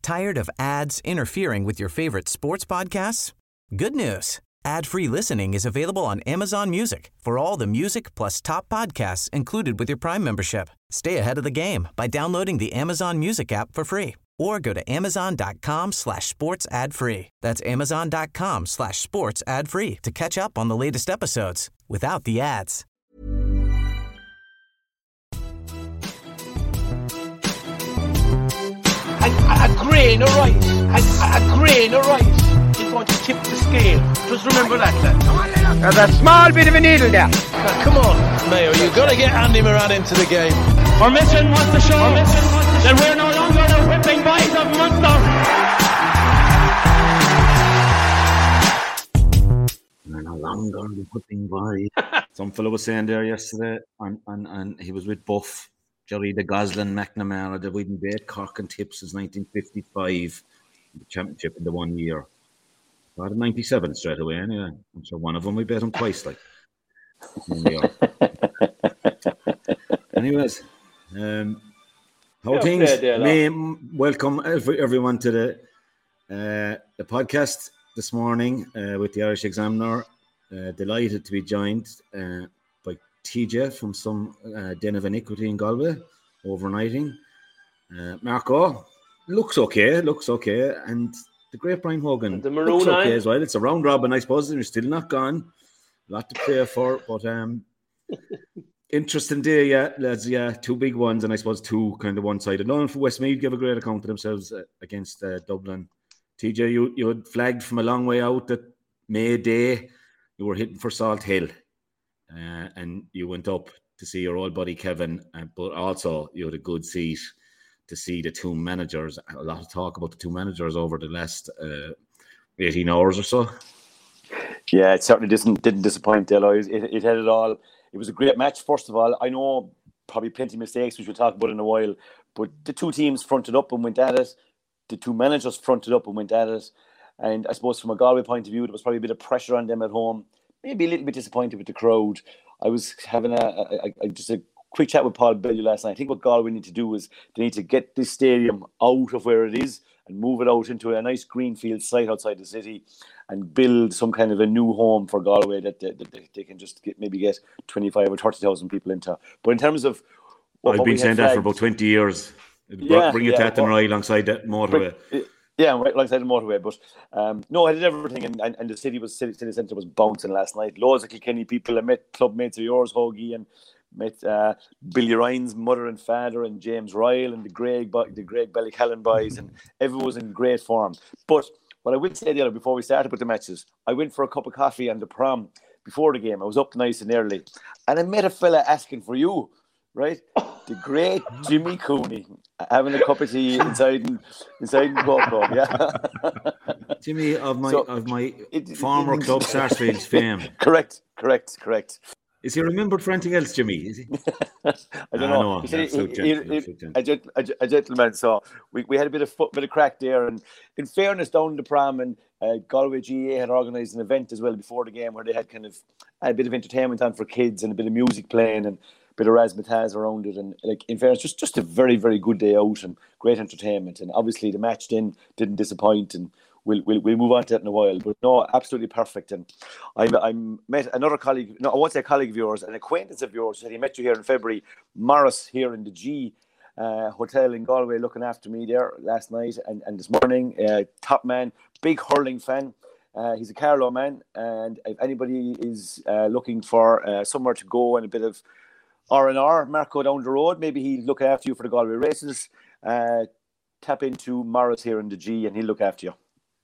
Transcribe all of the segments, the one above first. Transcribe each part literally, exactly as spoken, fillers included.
Tired of ads interfering with your favorite sports podcasts? Good news. Ad-free listening is available on Amazon Music for all the music plus top podcasts included with your Prime membership. Stay ahead of the game by downloading the Amazon Music app for free or go to amazon.com slash sports ad free. That's amazon.com slash sports ad free to catch up on the latest episodes without the ads. A, a grain of rice, a, a grain of rice is going to tip the scale. Just remember that, lad. There's a small bit of a needle there. Now, come on, Mayo, you've got to get Andy Moran into the game. Our mission was to show that we're no longer the whipping boys of Munster. We're no longer the whipping boys. Some fellow was saying there yesterday, and, and, and he was with Buff. Jerry the Goslin McNamara that we didn't beat Cork and Tips since nineteen fifty-five, the championship in the one year. I had ninety-seven straight away anyway. I'm sure one of them we beat them twice, like. Anyways, um, how Yeah, things? okay, dear, May, welcome every, everyone to the uh, the podcast this morning uh, with the Irish Examiner. Uh, delighted to be joined uh, by T J from some uh, Den of Iniquity in Galway, overnighting. Uh, Marco looks okay, looks okay, and the great Brian Hogan the maroon looks okay eye. as well. It's a round robin, I suppose, and you're still not gone. A lot to play for, but um, interesting day, yeah, lads. Yeah, two big ones, and I suppose two kind of one-sided. None for Westmeath give a great account of themselves uh, against uh, Dublin. T J, you you had flagged from a long way out that May Day you were hitting for Salt Hill. Uh, and you went up to see your old buddy Kevin, uh, but also you had a good seat to see the two managers. A lot of talk about the two managers over the last uh, eighteen hours or so. Yeah, it certainly didn't didn't disappoint, Delo. It, it, it had it all. It was a great match, first of all. I know probably plenty of mistakes, which we'll talk about in a while, but the two teams fronted up and went at it. The two managers fronted up and went at it. And I suppose from a Galway point of view, there was probably a bit of pressure on them at home. Maybe a little bit disappointed with the crowd. I was having a, a, a just a quick chat with Paul Bellew last night. I think what Galway need to do is they need to get this stadium out of where it is and move it out into a nice greenfield site outside the city and build some kind of a new home for Galway that, that, that they can just get, maybe get twenty-five or thirty thousand people into. But in terms of what, I've what been saying that flagged, for about twenty years. Yeah, Bring it yeah, to Athenry well, alongside that motorway. Bring, Yeah, right alongside the motorway. But um, no, I did everything, and, and, and the city was city, city centre was bouncing last night. Loads of Kilkenny people. I met club mates of yours, Hoagie, and met uh, Billy Ryan's mother and father, and James Ryle, and the Greg the Greg Ballycallan boys, and everyone was in great form. But what I will say the other before we started with the matches, I went for a cup of coffee on the prom before the game. I was up nice and early, and I met a fella asking for you. Right, the great Jimmy Cooney having a cup of tea inside inside the pub, yeah. Jimmy of my So, of my it- former it- club Sarsfield's fame. correct, correct, correct. Is he remembered for anything else, Jimmy? Is he? I don't Ah, know. no, He said absolute he- he- gentleman, he- absolute gentleman. a, gent- a, gen- a gentleman. So we, we had a bit of foot, bit of crack there. And in fairness, down the pram and uh, Galway G A A had organised an event as well before the game where they had kind of a bit of entertainment on for kids and a bit of music playing and a bit of razzmatazz around it. And like in fairness, just just a very very good day out and great entertainment. And obviously the match then didn't disappoint. And We'll, we'll we'll move on to that in a while, but no, absolutely perfect. And I I met another colleague, no, I won't say a colleague of yours, an acquaintance of yours. Said he met you here in February. Morris here in the G uh, Hotel in Galway, looking after me there last night and, and this morning. Uh, top man, big hurling fan. Uh, he's a Carlow man, and if anybody is uh, looking for uh, somewhere to go and a bit of R and R, Marco down the road, maybe he'll look after you for the Galway races. Uh, tap into Morris here in the G, and he'll look after you.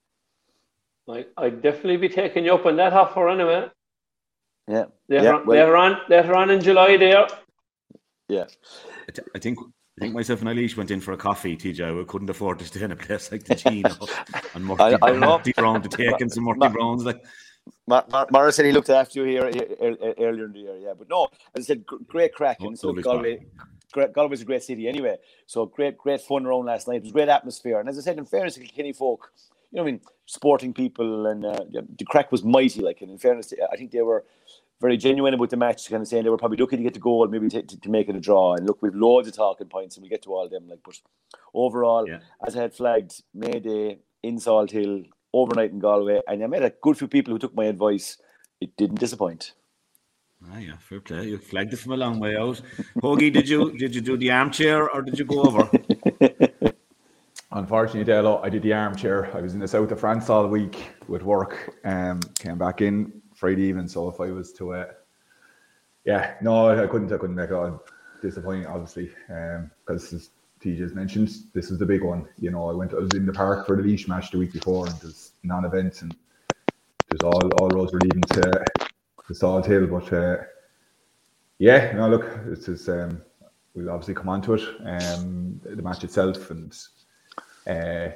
I, I'd definitely be taking you up on that offer anyway. Yeah. Later, yeah, on, well, later on, later on in July there. Yeah. I, th- I think I think myself and Eilish went in for a coffee, T J. We couldn't afford to stay in a place like the Gino and Murty, I- I know. Murty Brown to take and some Murty Ma- Browns. Like, Mar- Mar- Mara said he looked after you here e- e- earlier in the year, yeah. But no, as I said, gr- great crack. Oh, And so lovely Galway, great, Galway's a great city anyway. So great, great fun around last night. It was a great atmosphere. And as I said, in fairness to Kilkenny folk, you know what I mean, sporting people, and uh, the crack was mighty. Like, and in fairness, I think they were very genuine about the match, kind of saying they were probably lucky to get the goal, maybe to, to, to make it a draw. And look, we've loads of talking points, and we'll get to all of them. Like, but overall, yeah. as I had flagged, Mayday in Salt Hill, overnight in Galway, and I met a good few people who took my advice. It didn't disappoint. Ah, yeah, fair play. You flagged it from a long way out. Hoagie, did you did you do the armchair or did you go over? Unfortunately, Delo, I did the armchair. I was in the south of France all week with work. Um, came back in Friday evening. So if I was to, uh, yeah, no, I couldn't. I couldn't make it on. Disappointing, obviously, because um, as T J has mentioned, this was the big one. You know, I went. I was in the park for the Laois match the week before, and there's non-events, and there's all all roads were leading to to Salt Hill. But uh, yeah, no, look, this is. Um, we'll obviously come on to it. Um, the match itself and. Uh,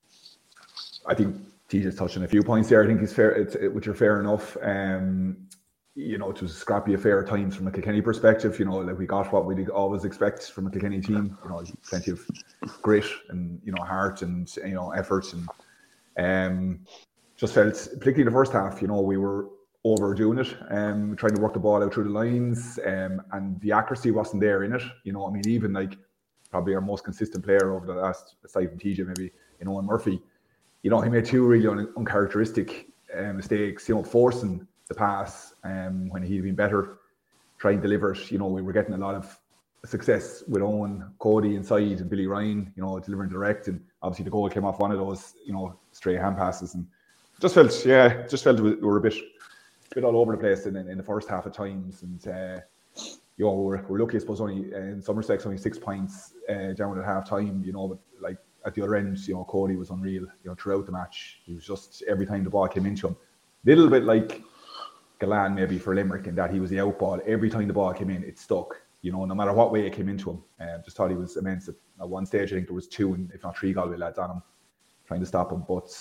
I think T J's touched on a few points there. I think he's fair, it's, it, which are fair enough. Um, you know, it was a scrappy affair at times from a Kilkenny perspective. You know, like we got what we always expect from a Kilkenny team. You know, plenty of grit and you know heart and you know effort and um, just felt, particularly the first half. You know, we were overdoing it, um, trying to work the ball out through the lines, um, and the accuracy wasn't there in it. You know, I mean, even like. Probably our most consistent player over the last, aside from T J, maybe, you know, Owen Murphy. You know, he made two really un- uncharacteristic uh, mistakes, you know, forcing the pass um, when he'd been better, trying to deliver it. You know, we were getting a lot of success with Owen, Cody inside and Billy Ryan, you know, delivering direct. And obviously the goal came off one of those, you know, stray hand passes. And just felt, yeah, just felt we were a bit, a bit all over the place in, in the first half at times. And, uh, you know, we're, we're lucky, I suppose, only uh, in some respects, only six points uh, down at half time, you know, but like at the other end, you know, Cody was unreal, you know, throughout the match. He was just, every time the ball came into him, little bit like Galan maybe for Limerick in that he was the out ball. Every time the ball came in, it stuck, you know, no matter what way it came into him. I uh, just thought he was immense. At, at one stage, I think there was two, and if not three Galway lads on him, trying to stop him. But,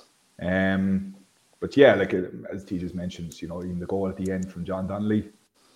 um, but yeah, like uh, as T J's mentioned, you know, even the goal at the end from John Donnelly,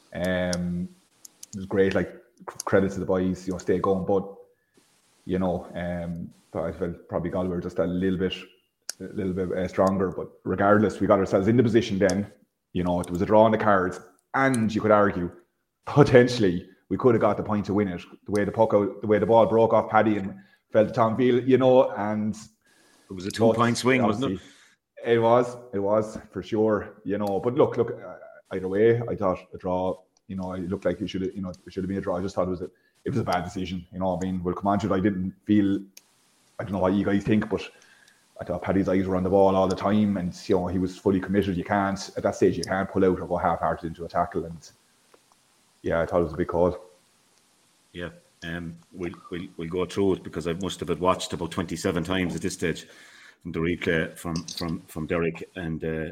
um, it was great, like credit to the boys, you know, stay going. But you know, um, I felt probably Galway were just a little bit, a little bit uh, stronger. But regardless, we got ourselves in the position then. You know, it was a draw on the cards, and you could argue potentially we could have got the point to win it. The way the puck out, the way the ball broke off Paddy and fell to Tom Veal, you know, and it was a two-point swing, wasn't it? It was, it was for sure. You know, but look, look, uh, either way, I thought a draw. You know, it looked like it should have, you know, it should have been a draw. I just thought it was a, it was a bad decision. You know, I mean, we'll come on to it. I didn't feel, I don't know what you guys think, but I thought Paddy's eyes were on the ball all the time, and you know, he was fully committed. You can't at that stage, you can't pull out or go half-hearted into a tackle. And yeah, I thought it was a big call. Yeah, um, we'll we'll we'll go through it because I must have it watched about twenty-seven times at this stage from the replay from from from Derek and uh,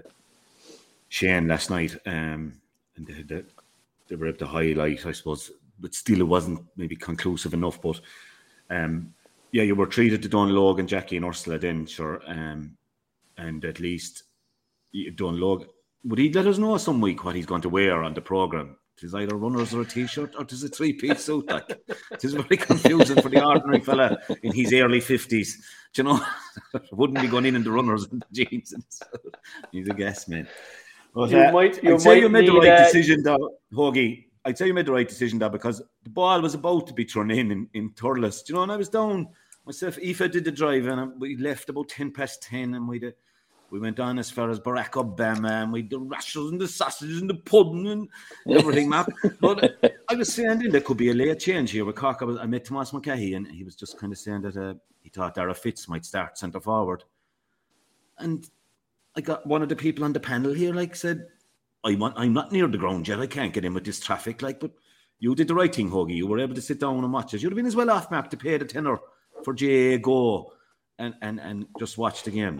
Shane last night, um, and the. the They were able to highlight, I suppose, but still it wasn't maybe conclusive enough. But um, yeah, you were treated to Don Logue and Jackie and Ursula then, sure. Um, and at least Don Logue, would he let us know some week what he's going to wear on the programme? Tis either runners or a t-shirt or tis a three-piece suit. Like, it is very confusing for the ordinary fella in his early fifties. Do you know, wouldn't be going in in the runners and the jeans. And he's a guess, man. But, you uh, might, you I'd say you made the right uh, decision, though, Hoagie. I'd say you made the right decision, though, because the ball was about to be thrown in in, in Thurles. Do you know, and I was down myself. Aoife did the drive, and we left about ten past ten, and we we went on as far as Barack Obama, and we had the rashers and the sausages and the pudding and everything, Matt. But I was saying then there could be a late change here with Cork. I, was, I met Tomas McCahey, and he was just kind of saying that uh, he thought Dara Fitz might start centre forward. And I got one of the people on the panel here, like, said, I want, I'm not near the ground yet. I can't get in with this traffic. Like, but you did the right thing, Hoagie. You were able to sit down and watch it. You'd have been as well off, Mark, to pay the tenner for J A Go and, and, and just watch the game.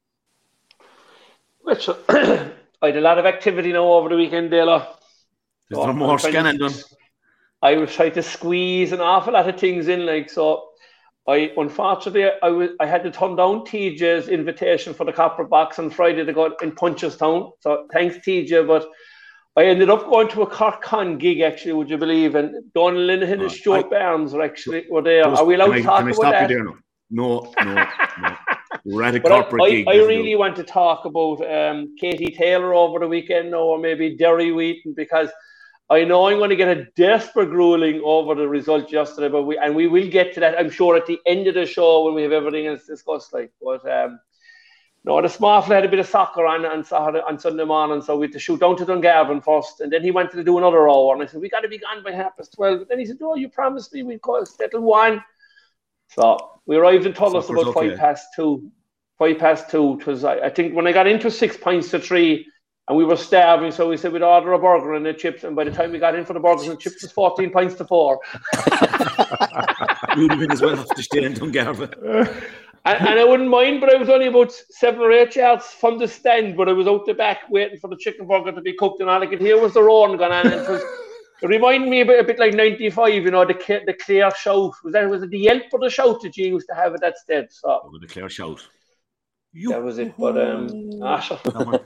Which, I had a lot of activity now over the weekend, Dela. Is so there more scanning done? I was trying to squeeze an awful lot of things in, like, so I, unfortunately, I was I had to turn down T J's invitation for the Copper Box on Friday to go in Punchestown. So thanks, T J. But I ended up going to a Cork Con gig, actually, would you believe? And Donald Linehan and Stuart I, Barnes were actually were there. Are we allowed to talk about that? No, no, no. We're at a but corporate I, gig. I, I really do. want to talk about um, Katie Taylor over the weekend, or maybe Derry Wheaton, because I know I'm going to get a desperate grueling over the result yesterday, but we and we will get to that, I'm sure, at the end of the show when we have everything else discussed. Like, but um, no, the small fella had a bit of soccer on on Saturday, on Sunday morning, so we had to shoot down to Dungarvan first, and then he wanted to do another hour, and I said we got to be gone by half past twelve. But then he said, "Oh, you promised me we'd go settle one." So we arrived in Thurles about okay. five past two. Five past two. It was, I, I think, when I got into six pints to three. And we were starving, so we said we'd order a burger and the chips. And by the time we got in for the burgers and chips, it was fourteen pints to four. You'd have been as well off to stay in Dungarvan. and, and I wouldn't mind, but I was only about seven or eight yards from the stand, but I was out the back waiting for the chicken burger to be cooked, and all I could hear was the roaring going on. And it, was, it reminded me a bit, a bit like ninety-five, you know, the the clear shout. Was that was it the yelp or the shout that you used to have at that stage? So oh, the clear shout. That was it, but um, Asher.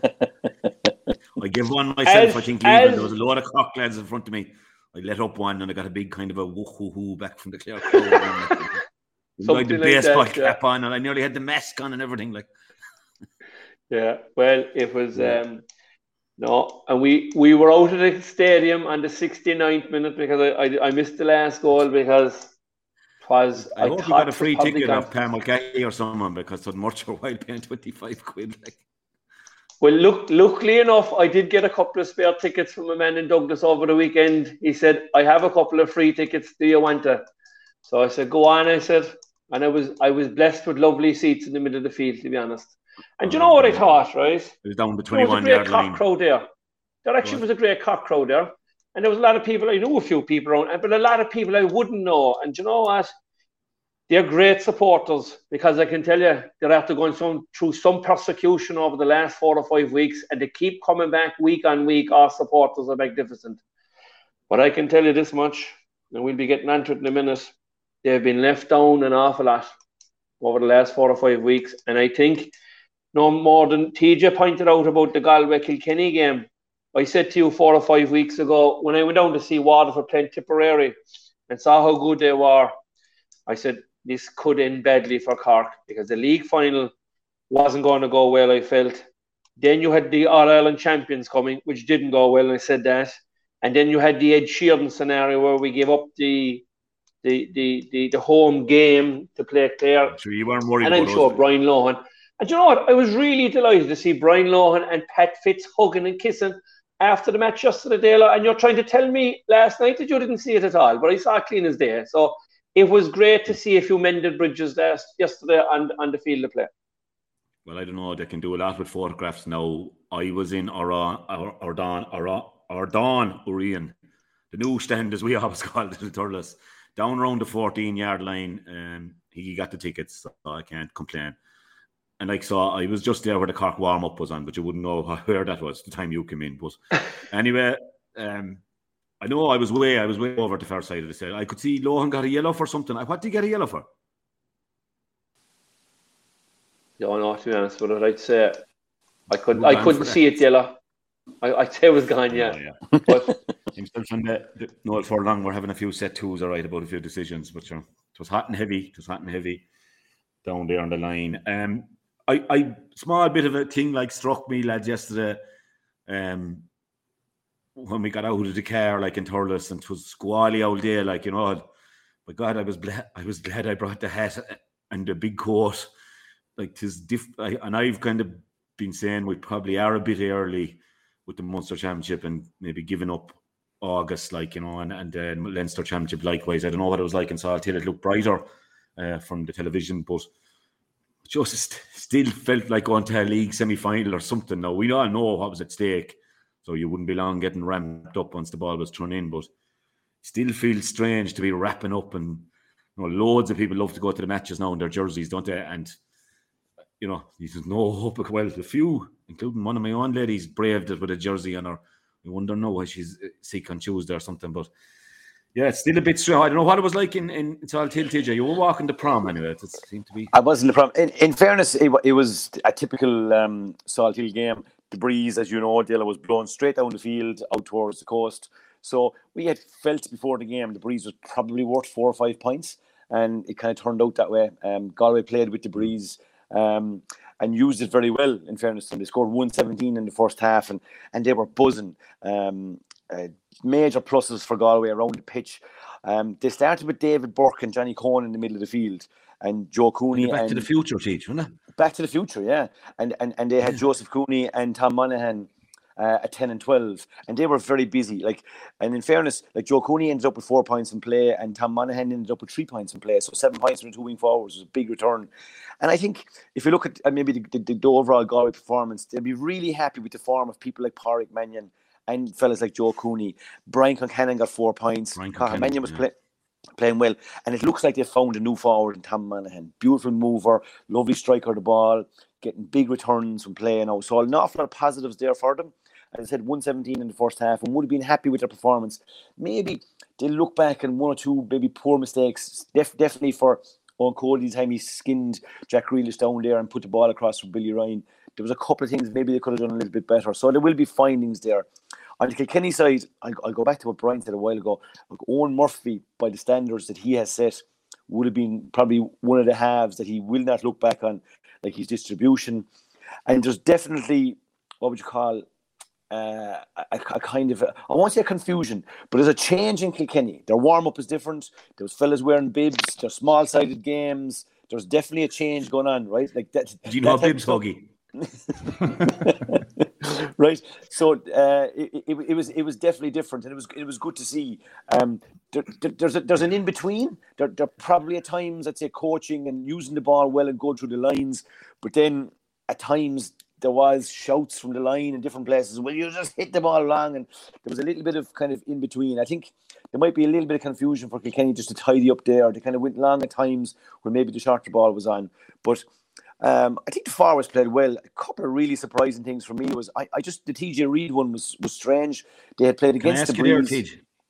I give one myself. As, I think as, there was a lot of cock lads in front of me. I let up one and I got a big kind of a woo-hoo-hoo back from the clear crowd. Like the baseball like cap yeah. on, and I nearly had the mask on and everything. Like, yeah, well, it was yeah. um, no, and we we were out of the stadium on the sixty-ninth minute because I I, I missed the last goal because. Was, I, I hope you got a free ticket off Pam Mulcahy or someone, because it's much for a while paying twenty-five quid. Like. Well, look, luckily enough, I did get a couple of spare tickets from a man in Douglas over the weekend. He said, I have a couple of free tickets. Do you want to? So I said, go on, I said. And I was I was blessed with lovely seats in the middle of the field, to be honest. And oh, do you know what I thought, right? It was down the twenty-one yard line. There was a great cock line. crowd there. There actually what? was a great cock crowd there. And there was a lot of people, I knew a few people around, but a lot of people I wouldn't know. And do you know what? They're great supporters, because I can tell you they're after going some, through some persecution over the last four or five weeks, and they keep coming back week on week. Our supporters are magnificent. But I can tell you this much, and we'll be getting onto it in a minute, they've been left down an awful lot over the last four or five weeks. And I think no more than T J pointed out about the Galway-Kilkenny game. I said to you four or five weeks ago, when I went down to see Waterford playing Tipperary and saw how good they were, I said, this could end badly for Cork, because the league final wasn't going to go well, I felt. Then you had the All-Ireland champions coming, which didn't go well, and I said that. And then you had the Ed Sheeran scenario where we gave up the the the the, the home game to play Clare. So you weren't worried and about I'm sure Brian Lohan. And you know what? I was really delighted to see Brian Lohan and Pat Fitz hugging and kissing after the match yesterday, Dale. And you're trying to tell me last night that you didn't see it at all, but I saw it clean as day. So it was great to see a few mended bridges last, yesterday on, on the field of play. Well, I don't know. They can do a lot with photographs now. I was in Ardán, Ardán Orion, the new stand, as we always call it, the Thurles, down around the fourteen-yard line. Um, he got the tickets, so I can't complain. And like so, I was just there where the Cork warm-up was on, but you wouldn't know where that was the time you came in. But anyway, um, I know I was way, I was way over the far side of the side. I could see Lohan got a yellow for something. What did he get a yellow for? Don't know, to be honest with it. I'd say I couldn't, I couldn't see it yellow. I, I'd say it was gone, yeah. Oh, yeah. But himself and the, the Noel Furlong were having a few set twos, all right, about a few decisions, but you know, it was hot and heavy. It was hot and heavy down there on the line. Um, I, I small bit of a thing like struck me, lads, yesterday. Um. When we got out of the car, like in Thurles, and it was squally all day, like, you know, my God, I was glad, I was glad I brought the hat and the big coat. Like, tis diff, I, and I've kind of been saying we probably are a bit early with the Munster Championship and maybe giving up August, like, you know, and and uh, Leinster Championship likewise. I don't know what it was like in Salthill. It looked brighter uh, from the television, but just still felt like going to a league semi-final or something. Now, we all know what was at stake. So you wouldn't be long getting ramped up once the ball was thrown in, but still feels strange to be wrapping up. And you know, loads of people love to go to the matches now in their jerseys, don't they? And you know, there's no hope. Well, a few, including one of my own ladies, braved it with a jersey on her. We wonder now why she's sick on Tuesday or something. But yeah, it's still a bit strange. I don't know what it was like in in Salthill, T J. You were walking the prom anyway. It seemed to be. I wasn't the prom. In, in fairness, it, it was a typical um, Salthill game. The breeze, as you know, Dilla, was blowing straight down the field out towards the coast. So we had felt before the game the breeze was probably worth four or five points, and it kind of turned out that way. Um, Galway played with the breeze, um, and used it very well, in fairness to them. They scored one seventeen in the first half, and, and they were buzzing. Um, uh, major pluses for Galway around the pitch. Um, they started with David Burke and Johnny Cohen in the middle of the field, and Joe Cooney. Back and to the future, teach, wasn't it? Back to the future, yeah. And and, and they had yeah. Joseph Cooney and Tom Monaghan uh, at ten and twelve, and they were very busy. Like, and in fairness, like Joe Cooney ended up with four points in play, and Tom Monaghan ended up with three points in play. So seven points from the two wing forwards was a big return. And I think if you look at uh, maybe the, the, the overall Galway performance, they'll be really happy with the form of people like Pádraig Mannion and fellas like Joe Cooney. Brian Concannon got four points. Pádraig Mannion was yeah. play, playing well. And it looks like they found a new forward in Tom Monaghan. Beautiful mover, lovely striker of the ball, getting big returns from play now. So an awful lot of positives there for them. As I said, one seventeen in the first half, and would have been happy with their performance. Maybe they look back and one or two maybe poor mistakes. Def- definitely for Owen Cody, the time he skinned Jack Grealish down there and put the ball across for Billy Ryan. There was a couple of things maybe they could have done a little bit better. So there will be findings there. On the Kilkenny side, I'll, I'll go back to what Brian said a while ago. Look, Owen Murphy, by the standards that he has set, would have been probably one of the halves that he will not look back on, like his distribution. And there's definitely, what would you call, uh, a, a kind of, a, I won't say a confusion, but there's a change in Kilkenny. Their warm-up is different. There was fellas wearing bibs. There's small-sided games. There's definitely a change going on, right? Like that. Do you know bibs, Huggy? Right, so uh, it, it, it was it was definitely different, and it was it was good to see. Um, there, there, there's a, there's an in between. There, there probably at times I'd say coaching and using the ball well and going through the lines, but then at times there was shouts from the line in different places. Well, you just hit the ball long, and there was a little bit of kind of in between. I think there might be a little bit of confusion for Kilkenny just to tidy up there. They kind of went long at times when maybe the shorter ball was on, but. Um, I think the forwards played well. A couple of really surprising things for me was I, I just the T J Reid one was was strange. They had played against the Breeze. There,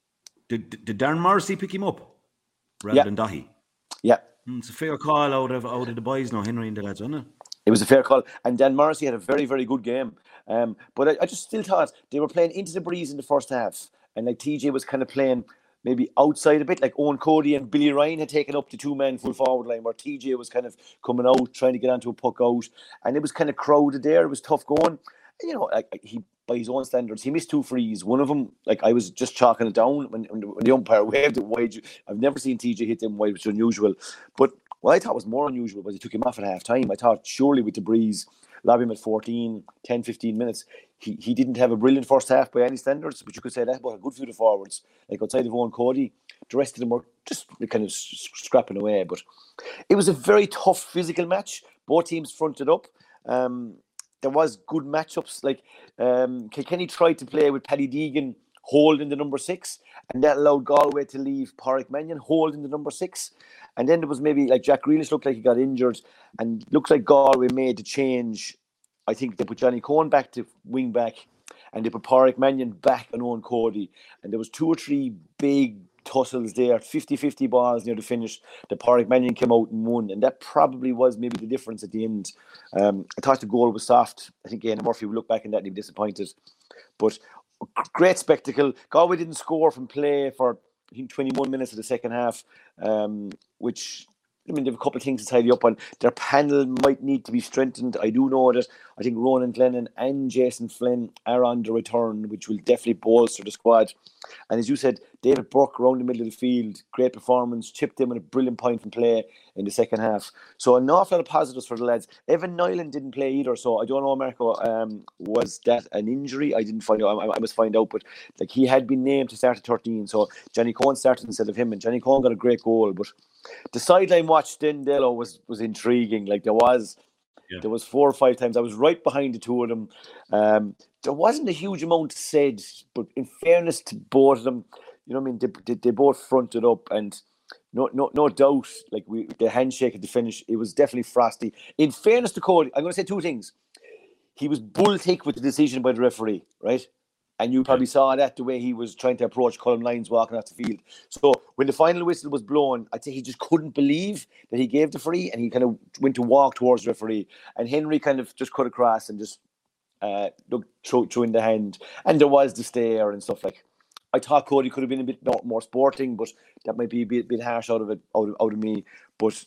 did, did Darren Morrissey pick him up rather yeah. than Dahi? Yeah, mm, it's a fair call out of out of the boys now, Henry and the lads, wasn't it? It was a fair call, and Dan Morrissey had a very very good game. Um, but I, I just still thought they were playing into the Breeze in the first half, and like T J was kind of playing. Maybe outside a bit, like Owen Cody and Billy Ryan had taken up the two-man full forward line, where T J was kind of coming out, trying to get onto a puck out, and it was kind of crowded there. It was tough going. And, you know, like, he by his own standards, he missed two frees. One of them, like I was just chalking it down when, when, the, when the umpire waved it wide. I've never seen T J hit them wide, which is unusual. But what I thought was more unusual was he took him off at half time. I thought surely with the Breeze, lob him at fourteen, ten, fifteen minutes. He he didn't have a brilliant first half by any standards, but you could say that about a good few of the forwards. Like outside of Owen Cody, the rest of them were just kind of scrapping away. But it was a very tough physical match. Both teams fronted up. Um, there was good matchups. Like um, Kilkenny tried to play with Paddy Deegan holding the number six, and that allowed Galway to leave Pádraig Mannion holding the number six. And then there was maybe like Jack Grealish looked like he got injured, and looked like Galway made the change. I think they put Johnny Cohen back to wing back, and they put Pádraig Mannion back on Owen Cody. And there was two or three big tussles there, fifty-fifty balls near the finish. The Pádraig Mannion came out and won, and that probably was maybe the difference at the end. Um, I thought the goal was soft. I think Ian Murphy would look back on that and be disappointed. But great spectacle. Galway didn't score from play for I think twenty-one minutes of the second half, um, which... I mean, they have a couple of things to tidy up on. Their panel might need to be strengthened. I do know that I think Ronan Glennon and Jason Flynn are on the return, which will definitely bolster the squad. And as you said, David Burke around the middle of the field, great performance, chipped in with a brilliant point from play in the second half. So an awful lot of positives for the lads. Evan Nyland didn't play either, so I don't know, Marco, um, was that an injury? I didn't find out. I, I must find out, but like he had been named to start at thirteen, so Johnny Cohen started instead of him, and Johnny Cohen got a great goal. But the sideline watch then Dello was was intriguing. Like there was. Yeah. There was four or five times. I was right behind the two of them. Um, there wasn't a huge amount said, but in fairness to both of them, you know what I mean? They, they, they both fronted up, and no no no doubt, like we the handshake at the finish, it was definitely frosty. In fairness to Cody, I'm going to say two things. He was bull thick with the decision by the referee, right? And you probably saw that the way he was trying to approach Colin Lyons walking off the field. So when the final whistle was blown, I'd say he just couldn't believe that he gave the free, and he kind of went to walk towards the referee. And Henry kind of just cut across and just uh, looked through, through in the hand. And there was the stare and stuff like. I thought Cody could have been a bit more sporting, but that might be a bit, bit harsh out of it, out of, out of me. But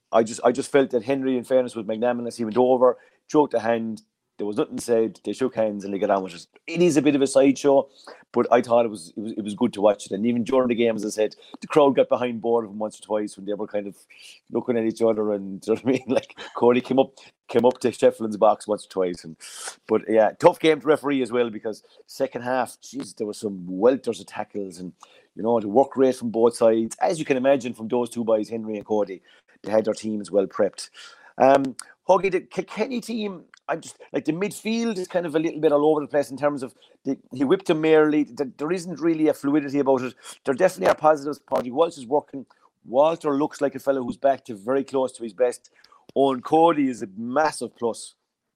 I just I just felt that Henry, in fairness, was magnanimous. He went over, choked the hand. There was nothing said. They shook hands and they got on with it. It is a bit of a sideshow, but I thought it was it was it was good to watch it. And even during the game, as I said, the crowd got behind both of them once or twice when they were kind of looking at each other. And you know what I mean? Like Cody came up came up to Shefflin's box once or twice. And but yeah, tough game to referee as well, because second half, geez, there were some welters of tackles and you know the work rate from both sides, as you can imagine from those two boys, Henry and Cody. They had their teams well prepped. Um, Huggy, the Kilkenny team, I'm just like the midfield is kind of a little bit all over the place in terms of the, he whipped them merely. There isn't really a fluidity about it. There definitely are positives. Paddy Walsh is working. Walter looks like a fellow who's back to very close to his best. Owen Cody is a massive plus.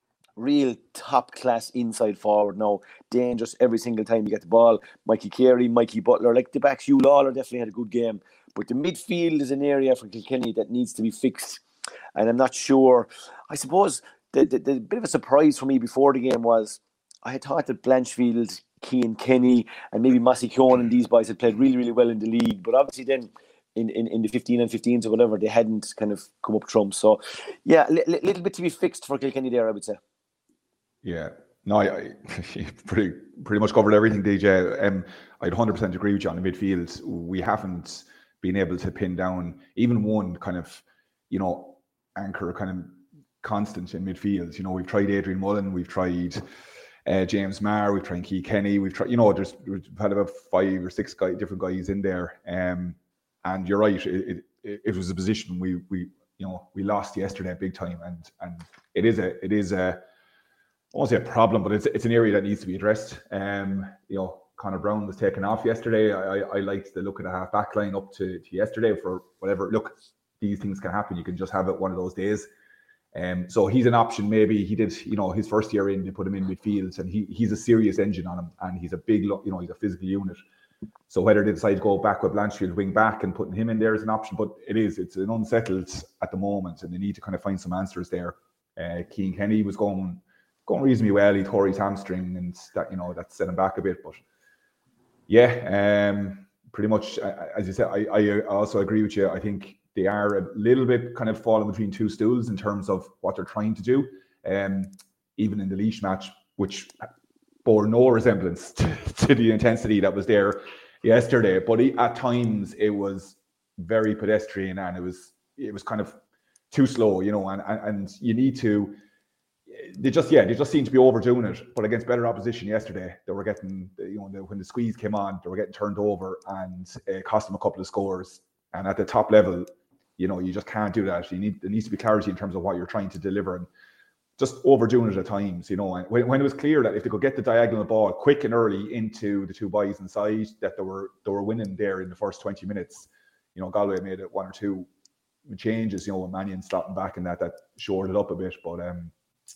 Real top class inside forward now. Dangerous every single time you get the ball. Mikey Carey, Mikey Butler, like the backs, you Lawler definitely had a good game. But the midfield is an area for Kilkenny that needs to be fixed. And I'm not sure. I suppose the, the, the bit of a surprise for me before the game was I had thought that Blanchfield, Cian Kenny, and maybe Massey Keown and these boys had played really, really well in the league. But obviously then in, in, in the fifteen and fifteens or whatever, they hadn't kind of come up trumps. So, yeah, a li- little bit to be fixed for Kilkenny there, I would say. Yeah. No, I, I pretty pretty much covered everything, D J. Um, I'd one hundred percent agree with you on the midfield. We haven't been able to pin down even one kind of, you know, anchor kind of constant in midfield. You know, we've tried Adrian Mullen, we've tried uh, James Marr, we've tried Keith Kenny, we've tried, you know, there's we've had about five or six guy, different guys in there. Um, and you're right, it, it, it was a position we we you know we lost yesterday big time, and and it is a it is a I won't say a problem, but it's it's an area that needs to be addressed. Um, you know, Conor Brown was taken off yesterday. I, I, I liked the look of the half back line up to, to yesterday for whatever. Look, these things can happen. You can just have it one of those days. Um, so he's an option. Maybe he did, you know, his first year in, they put him in midfield, and he he's a serious engine on him, and he's a big, you know, he's a physical unit. So whether they decide to go back with Blanchfield wing back and putting him in there is an option, but it is, it's an unsettled at the moment, and they need to kind of find some answers there. Uh, Cian Kenny was going. Going reasonably well. He tore his hamstring, and that, you know, that set him back a bit. But yeah, um, pretty much as you said, I, I also agree with you. I think they are a little bit kind of falling between two stools in terms of what they're trying to do. Um, even in the Laois match, which bore no resemblance to, to the intensity that was there yesterday. But he, at times it was very pedestrian, and it was it was kind of too slow, you know. And and, and you need to. They just, yeah, they just seem to be overdoing it. But against better opposition yesterday, they were getting, you know, when the squeeze came on, they were getting turned over, and it cost them a couple of scores. And at the top level, you know, you just can't do that. You need there needs to be clarity in terms of what you're trying to deliver, and just overdoing it at times, you know. And when, when it was clear that if they could get the diagonal ball quick and early into the two boys inside, that they were they were winning there in the first twenty minutes. You know, Galway made it one or two changes, you know, with Mannion stopping back and that that shored it up a bit, but um.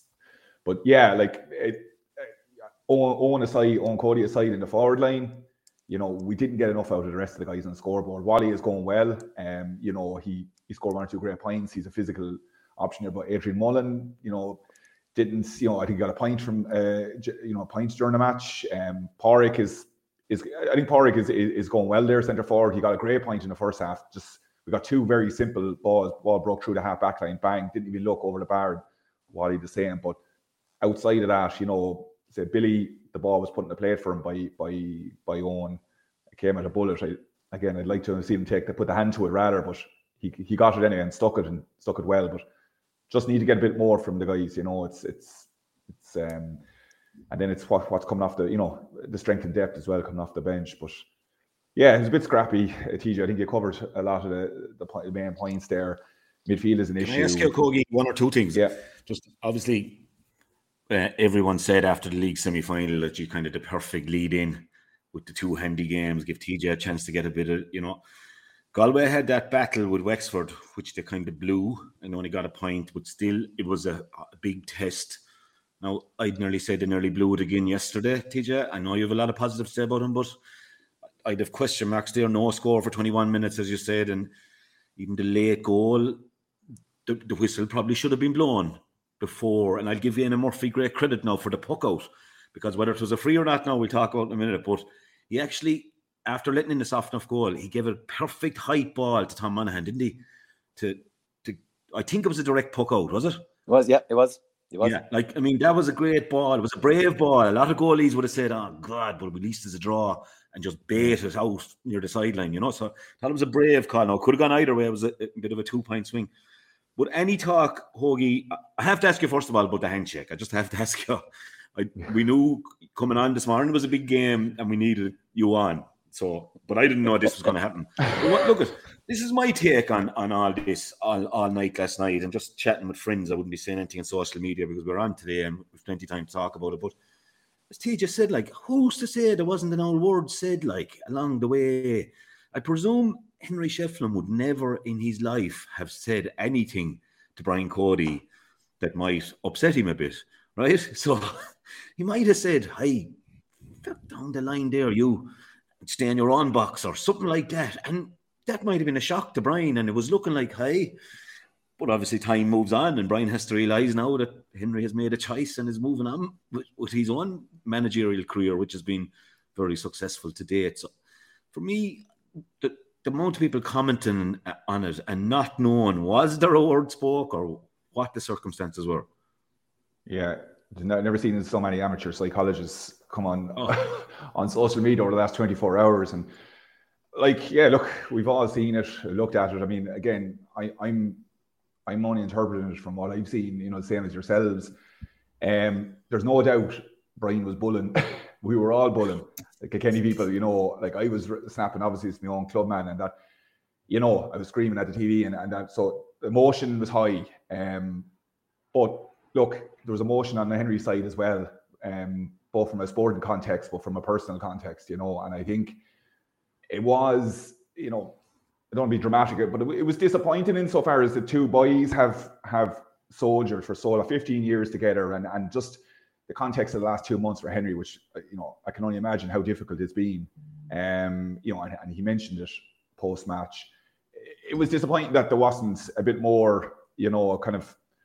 But yeah, like it, Owen, Owen aside, Owen Cody aside in the forward line, you know, we didn't get enough out of the rest of the guys on the scoreboard. Wally is going well. Um, you know, he he scored one or two great points. He's a physical option here. But Adrian Mullen, you know, didn't, you know, I think he got a point from, uh, you know, points during the match. Um, Porrick is is I think Porrick is, is is going well there, centre forward. He got a great point in the first half. Just we got two very simple balls. Ball broke through the half back line, bang, didn't even look over the bar. Wally the same, but. Outside of that, you know, say Billy, the ball was put in the plate for him by by by Owen. It came at a bullet. I, again, I'd like to see him take the put the hand to it rather, but he he got it anyway and stuck it and stuck it well. But just need to get a bit more from the guys. You know, it's it's it's um, and then it's what what's coming off the, you know, the strength and depth as well coming off the bench. But yeah, it was a bit scrappy, T J. I think you covered a lot of the the, the main points there. Midfield is an issue. Can I ask you, Kogi, one or two things? Yeah, just obviously. Uh, everyone said after the league semi-final that you kind of the perfect lead in with the two handy games, give T J a chance to get a bit of, you know. Galway had that battle with Wexford, which they kind of blew and only got a point, but still it was a, a big test. Now, I'd nearly say they nearly blew it again yesterday, T J. I know you have a lot of positives to say about them, but I'd have question marks there. No score for twenty-one minutes, as you said, and even the late goal, the, the whistle probably should have been blown before, and I'll give Ian Murphy great credit now for the puck out, because whether it was a free or not now we'll talk about in a minute, but he actually, after letting in the soft enough goal, he gave a perfect height ball to Tom Monaghan, didn't he, to to I think it was a direct puck out, was it? It was, yeah, it was. It was. Yeah, like, I mean, that was a great ball. It was a brave ball. A lot of goalies would have said, oh, God, but at least it's a draw, and just bait it out near the sideline, you know? So that was a brave call. Now, it could have gone either way. It was a, a bit of a two-point swing. But any talk, Hoagie, I have to ask you, first of all, about the handshake. I just have to ask you. I, we knew coming on this morning was a big game, and we needed you on. So, but I didn't know this was going to happen. But what, look, at this is my take on, on all this all, all night last night, and just chatting with friends. I wouldn't be saying anything on social media because we're on today and we've plenty of time to talk about it. But as T just said, like, who's to say there wasn't an old word said, like, along the way? I presume Henry Shefflin would never in his life have said anything to Brian Cody that might upset him a bit, right? So he might have said, hey, down the line there, you stay in your own box or something like that. And that might have been a shock to Brian, and it was looking like, hey, but obviously time moves on, and Brian has to realise now that Henry has made a choice and is moving on with, with his own managerial career, which has been very successful to date. So for me, the, the amount of people commenting on it and not knowing was there a word spoke or what the circumstances were. Yeah, I've never seen so many amateur psychologists come on oh. on social media over the last twenty-four hours. And like, yeah, look, we've all seen it, looked at it. I mean, again, I, I'm I'm only interpreting it from what I've seen, you know, the same as yourselves. Um, there's no doubt Brian was bullying. We were all bullying. Like Kilkenny people, you know, like I was snapping, obviously it's my own club man, and that, you know, I was screaming at the T V, and, and that, so emotion was high. Um, but look, there was emotion on the Henry side as well, um, both from a sporting context, but from a personal context, you know, and I think it was, you know, I don't want to be dramatic, but it, it was disappointing insofar as the two boys have have soldiered for so long, fifteen years together, and, and just the context of the last two months for Henry, which, you know, I can only imagine how difficult it's been. Um, you know, and, and he mentioned it post-match. It was disappointing that there wasn't a bit more, you know, kind of,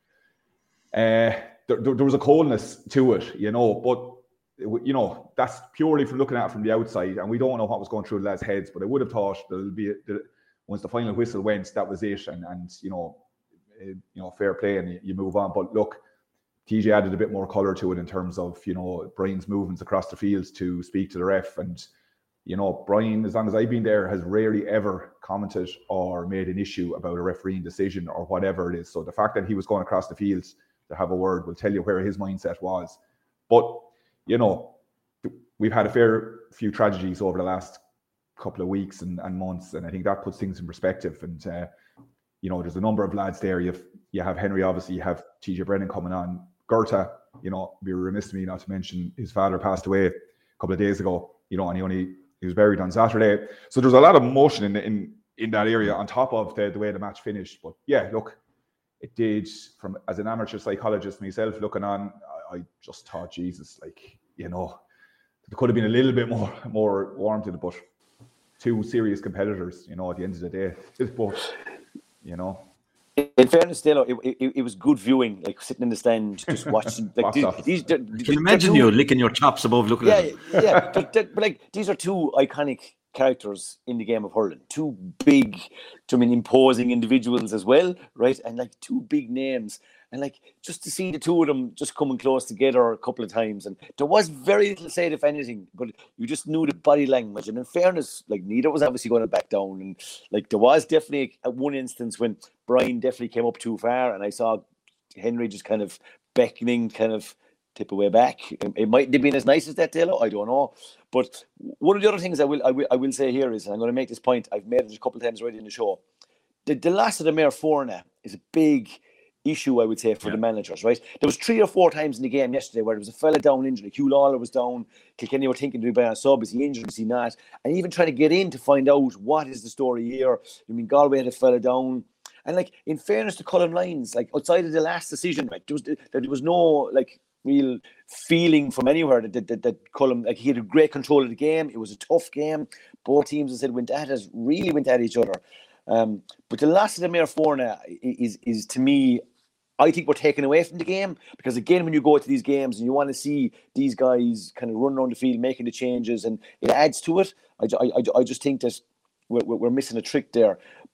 uh, there, there was a coldness to it, you know, but, you know, that's purely from looking at it from the outside, and we don't know what was going through the lads' heads, but I would have thought there'll be, a, there, once the final whistle went, that was it, and, and you know, you know, fair play, and you, you move on. But look, T J added a bit more colour to it in terms of, you know, Brian's movements across the field to speak to the ref. And, you know, Brian, as long as I've been there, has rarely ever commented or made an issue about a refereeing decision or whatever it is. So the fact that he was going across the field to have a word will tell you where his mindset was. But, you know, we've had a fair few tragedies over the last couple of weeks and, and months, and I think that puts things in perspective. And, uh, you know, there's a number of lads there. You've, you have Henry, obviously, you have T J Brennan coming on. Gerta, you know, be remiss of me not to mention his father passed away a couple of days ago, you know, and he only he was buried on Saturday. So there's a lot of emotion in in in that area on top of the, the way the match finished. But yeah, look, it did, from as an amateur psychologist myself looking on, I, I just thought, Jesus, like, you know, there could have been a little bit more more warmth in it, but two serious competitors, you know, at the end of the day, both, you know. In fairness, still, it, it, it was good viewing, like sitting in the stand, just watching. Like these, these, they're, I can imagine two, you licking your chops above looking yeah, at them. Yeah, yeah. But, but like, these are two iconic characters in the game of hurling. Two big, I mean, imposing individuals as well, right? And like two big names. And like, just to see the two of them just coming close together a couple of times. And there was very little said, if anything, but you just knew the body language. And in fairness, like, neither was obviously going to back down. And like, there was definitely at one instance when Brian definitely came up too far, and I saw Henry just kind of beckoning, kind of tip away back. It, it mightn't have been as nice as that, Taylor, I don't know. But one of the other things I will, I will, I will say here is, and I'm going to make this point, I've made it a couple of times already in the show, the, the loss of the Mayor Forna is a big issue, I would say, for yeah. the managers, right? There was three or four times in the game yesterday where there was a fella down injured. Hugh Lawler was down. Kilkenny were thinking to be on a sub. Is he injured? Is he not? And even trying to get in to find out what is the story here. I mean, Galway had a fella down. And like, in fairness to Colin Lyons, like outside of the last decision, right, there was there was no like real feeling from anywhere that that, that, that Colin, like, he had a great control of the game. It was a tough game. Both teams, as I said, went at it, really went at each other. Um, but the loss of the Mayor Forna is, is to me, I think we're taken away from the game, because again, when you go to these games and you want to see these guys kind of run around the field making the changes, and it adds to it. I, I, I just think that we're, we're missing a trick there. But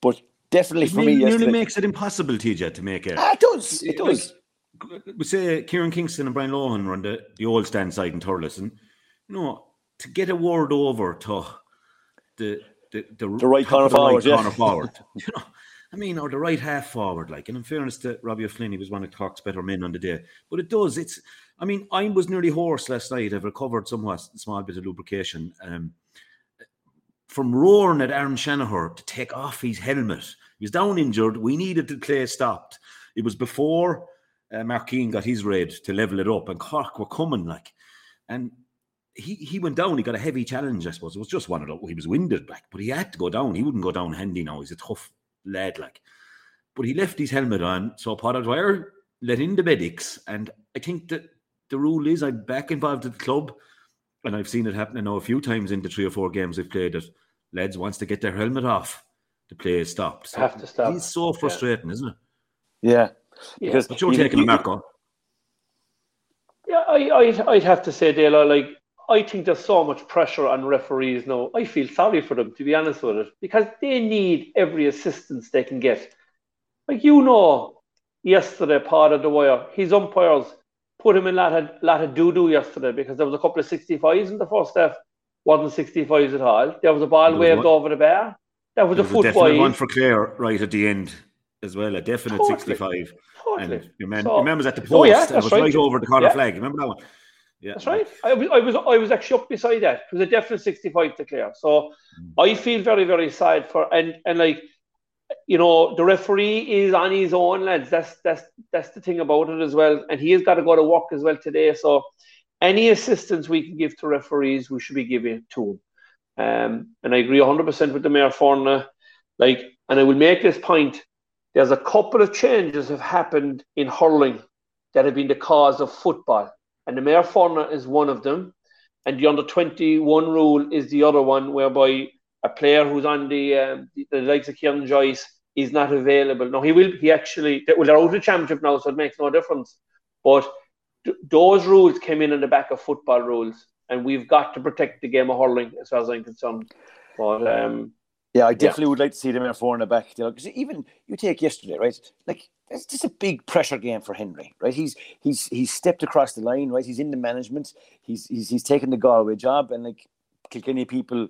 definitely it for me, nearly yesterday. makes it impossible, T J, to make it. Ah, it does. It does. Like, we say Kieran Kingston and Brian Lohan run the, the old stand side in Thurles, and you know, to get a word over to the the the, the right corner forward, right yeah. corner forward, you know, I mean, or the right half forward, like. And in fairness to Robbie O'Flynn, he was one of Cork's better men on the day. But it does. It's. I mean, I was nearly hoarse last night. I've recovered somewhat, a small bit of lubrication. Um, from roaring at Aaron Shanahan to take off his helmet. He was down injured. We needed the play stopped. It was before uh, Mark Keane got his red to level it up, and Cork were coming, like. And he he went down. He got a heavy challenge, I suppose. It was just one of those. He was winded, like, but he had to go down. He wouldn't go down handy now. He's a tough lad, like. But he left his helmet on, so Potter Dwyer let in the medics. And I think that the rule is, I'm back involved at the club, and I've seen it happening now a few times in the three or four games I've played, that lads wants to get their helmet off, the play is stopped. So have to stop. It's so frustrating, yeah. isn't it? Yeah. Because but you're taking a Marco. Yeah, I, I'd, I'd have to say, Dale, like, I think there's so much pressure on referees now. I feel sorry for them, to be honest with it, because they need every assistance they can get. Like, you know, yesterday, Potter Dwyer, his umpires put him in a lot of, lot of doo-doo yesterday because there was a couple of sixty-fives in the first half. Wasn't sixty-fives at all. There was a ball was waved one, over the bar. That was a foot a wide. one for Clare right at the end as well, a definite totally. sixty-five. Totally. And your man, so, your man was at the post oh yeah, and it was right. right over the corner yeah. flag. Remember that one? Yeah, that's right. I was, I was, I was actually up beside that. It was a definite sixty-five to Clare. So mm. I feel very, very sad for and and like. You know, the referee is on his own, lads. That's that's that's the thing about it as well. And he has got to go to work as well today. So any assistance we can give to referees, we should be giving to them. Um, and I agree one hundred percent with the Mayor Forna. Like, and I will make this point. There's a couple of changes have happened in hurling that have been the cause of football. And the Mayor Forna is one of them. And the under twenty-one rule is the other one, whereby a player who's on the, um, the, the likes of Kieran Joyce is not available. No, he will, he actually, well, they're out of the championship now, so it makes no difference. But th- those rules came in on the back of football rules, and we've got to protect the game of hurling, as far as I'm concerned. But, um, yeah, I definitely yeah. would like to see them in four in the back. You know, because even you take yesterday, right? Like, it's just a big pressure game for Henry, right? He's he's he's stepped across the line, right? He's in the management. He's he's he's taken the Galway job, and like Kilkenny people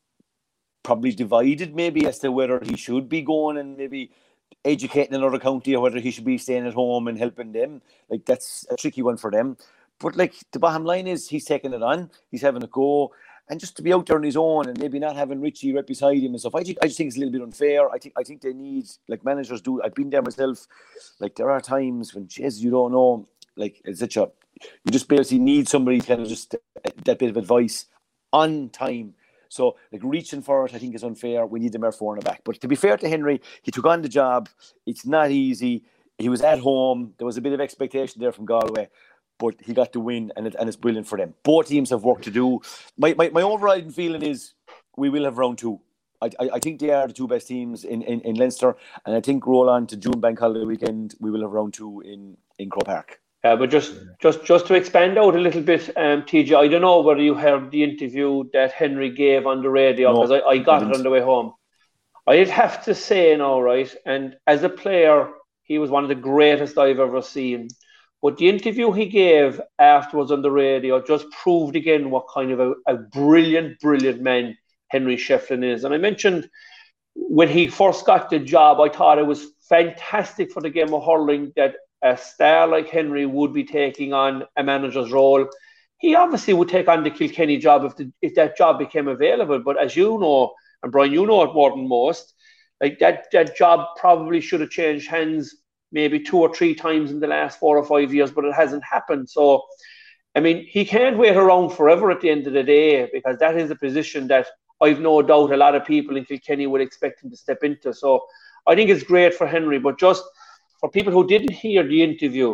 probably divided maybe as to whether he should be going and maybe educating another county or whether he should be staying at home and helping them. Like, that's a tricky one for them. But like, the bottom line is he's taking it on. He's having a go. And just to be out there on his own and maybe not having Richie right beside him and stuff, I, I just think it's a little bit unfair. I think I think they need, like managers do, I've been there myself, like there are times when, jeez, you don't know, like it's such a, you just basically need somebody to kind of just, that bit of advice on time. So, like, reaching for it, I think, is unfair. We need the Mayor Forna back. But to be fair to Henry, he took on the job. It's not easy. He was at home. There was a bit of expectation there from Galway, but he got the win, and, it, and it's brilliant for them. Both teams have work to do. My my, my overriding feeling is we will have round two. I, I, I think they are the two best teams in, in, in Leinster, and I think roll on to June Bank Holiday weekend, we will have round two in, in Croke Park. Uh, but just, just, just to expand out a little bit, um, T J, I don't know whether you heard the interview that Henry gave on the radio, because no, I, I got I it on the way home. I'd have to say now, right, and as a player, he was one of the greatest I've ever seen. But the interview he gave afterwards on the radio just proved again what kind of a, a brilliant, brilliant man Henry Shefflin is. And I mentioned when he first got the job, I thought it was fantastic for the game of hurling that a star like Henry would be taking on a manager's role. He obviously would take on the Kilkenny job if the, if that job became available. But as you know, and Brian, you know it more than most, like that, that job probably should have changed hands maybe two or three times in the last four or five years, but it hasn't happened. So, I mean, he can't wait around forever at the end of the day, because that is a position that I've no doubt a lot of people in Kilkenny would expect him to step into. So I think it's great for Henry, but just for people who didn't hear the interview,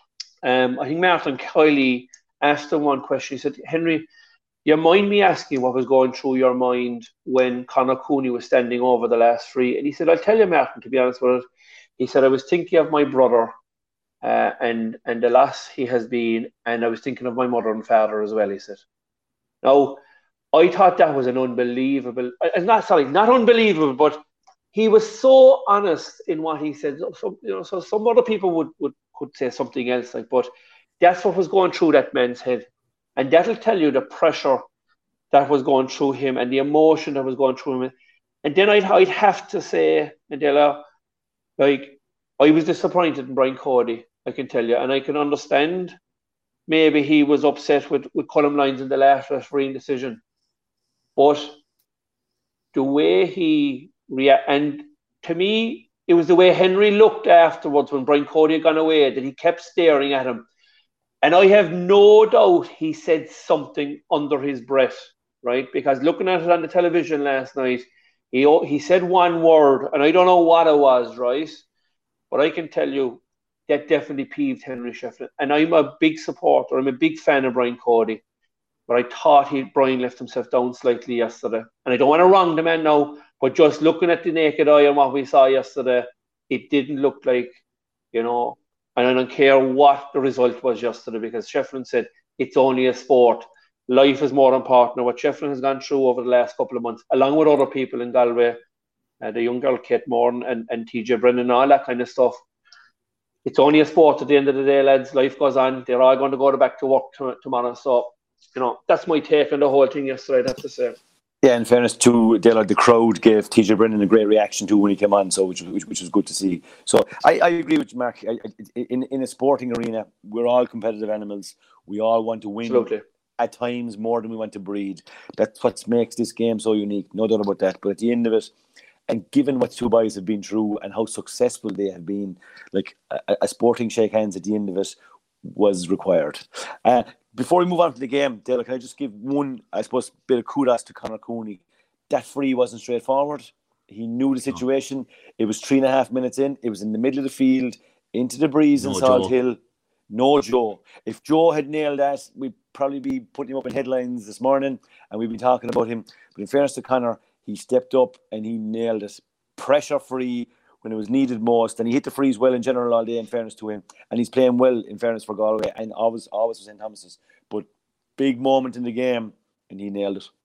um, I think Martin Kiley asked him one question. He said, Henry, you mind me asking what was going through your mind when Conor Cooney was standing over the last three? And he said, I'll tell you, Martin, to be honest with it. He said, I was thinking of my brother uh, and, and the loss he has been, and I was thinking of my mother and father as well, he said. Now, I thought that was an unbelievable, it's not, sorry, not unbelievable, but he was so honest in what he said. So, you know, so some other people would, would could say something else, like, but that's what was going through that man's head, and that'll tell you the pressure that was going through him and the emotion that was going through him. And then I'd, I'd have to say, Adela, like, I was disappointed in Brian Cody, I can tell you, and I can understand maybe he was upset with, with Colm Lyons in the last refereeing decision. But the way he reacted, and to me, it was the way Henry looked afterwards when Brian Cody had gone away, that he kept staring at him. And I have no doubt he said something under his breath, right? Because looking at it on the television last night, he he said one word, and I don't know what it was, right? But I can tell you that definitely peeved Henry Shefflin. And I'm a big supporter. I'm a big fan of Brian Cody. But I thought he Brian left himself down slightly yesterday. And I don't want to wrong the man now, but just looking at the naked eye and what we saw yesterday, it didn't look like, you know, and I don't care what the result was yesterday, because Shefflin said it's only a sport. Life is more important than what Shefflin has gone through over the last couple of months, along with other people in Galway, uh, the young girl Kate Moran and, and T J Brennan and all that kind of stuff. It's only a sport at the end of the day, lads. Life goes on. They're all going to go back to work t- tomorrow. So, you know, that's my take on the whole thing yesterday, I'd have to say. Yeah, in fairness to Dale, the crowd gave T J Brennan a great reaction too when he came on, so which which, which was good to see. So I, I agree with you, Mark. I, I, in in a sporting arena, we're all competitive animals. We all want to win. Absolutely. At times more than we want to breed. That's what makes this game so unique. No doubt about that. But at the end of it, and given what two boys have been through and how successful they have been, like a, a sporting shake hands at the end of it was required. Uh, Before we move on to the game, Dale, can I just give one, I suppose, bit of kudos to Conor Cooney. That free wasn't straightforward. He knew the situation. No. It was three and a half minutes in. It was in the middle of the field, into the breeze no in Salt Joe. Hill. No Joe. If Joe had nailed that, we'd probably be putting him up in headlines this morning, and we'd be talking about him. But in fairness to Conor, he stepped up and he nailed it. Pressure-free when it was needed most, and he hit the frees well in general all day, in fairness to him, and he's playing well in fairness for Galway, and always always for Saint Thomas's. But big moment in the game, and he nailed it.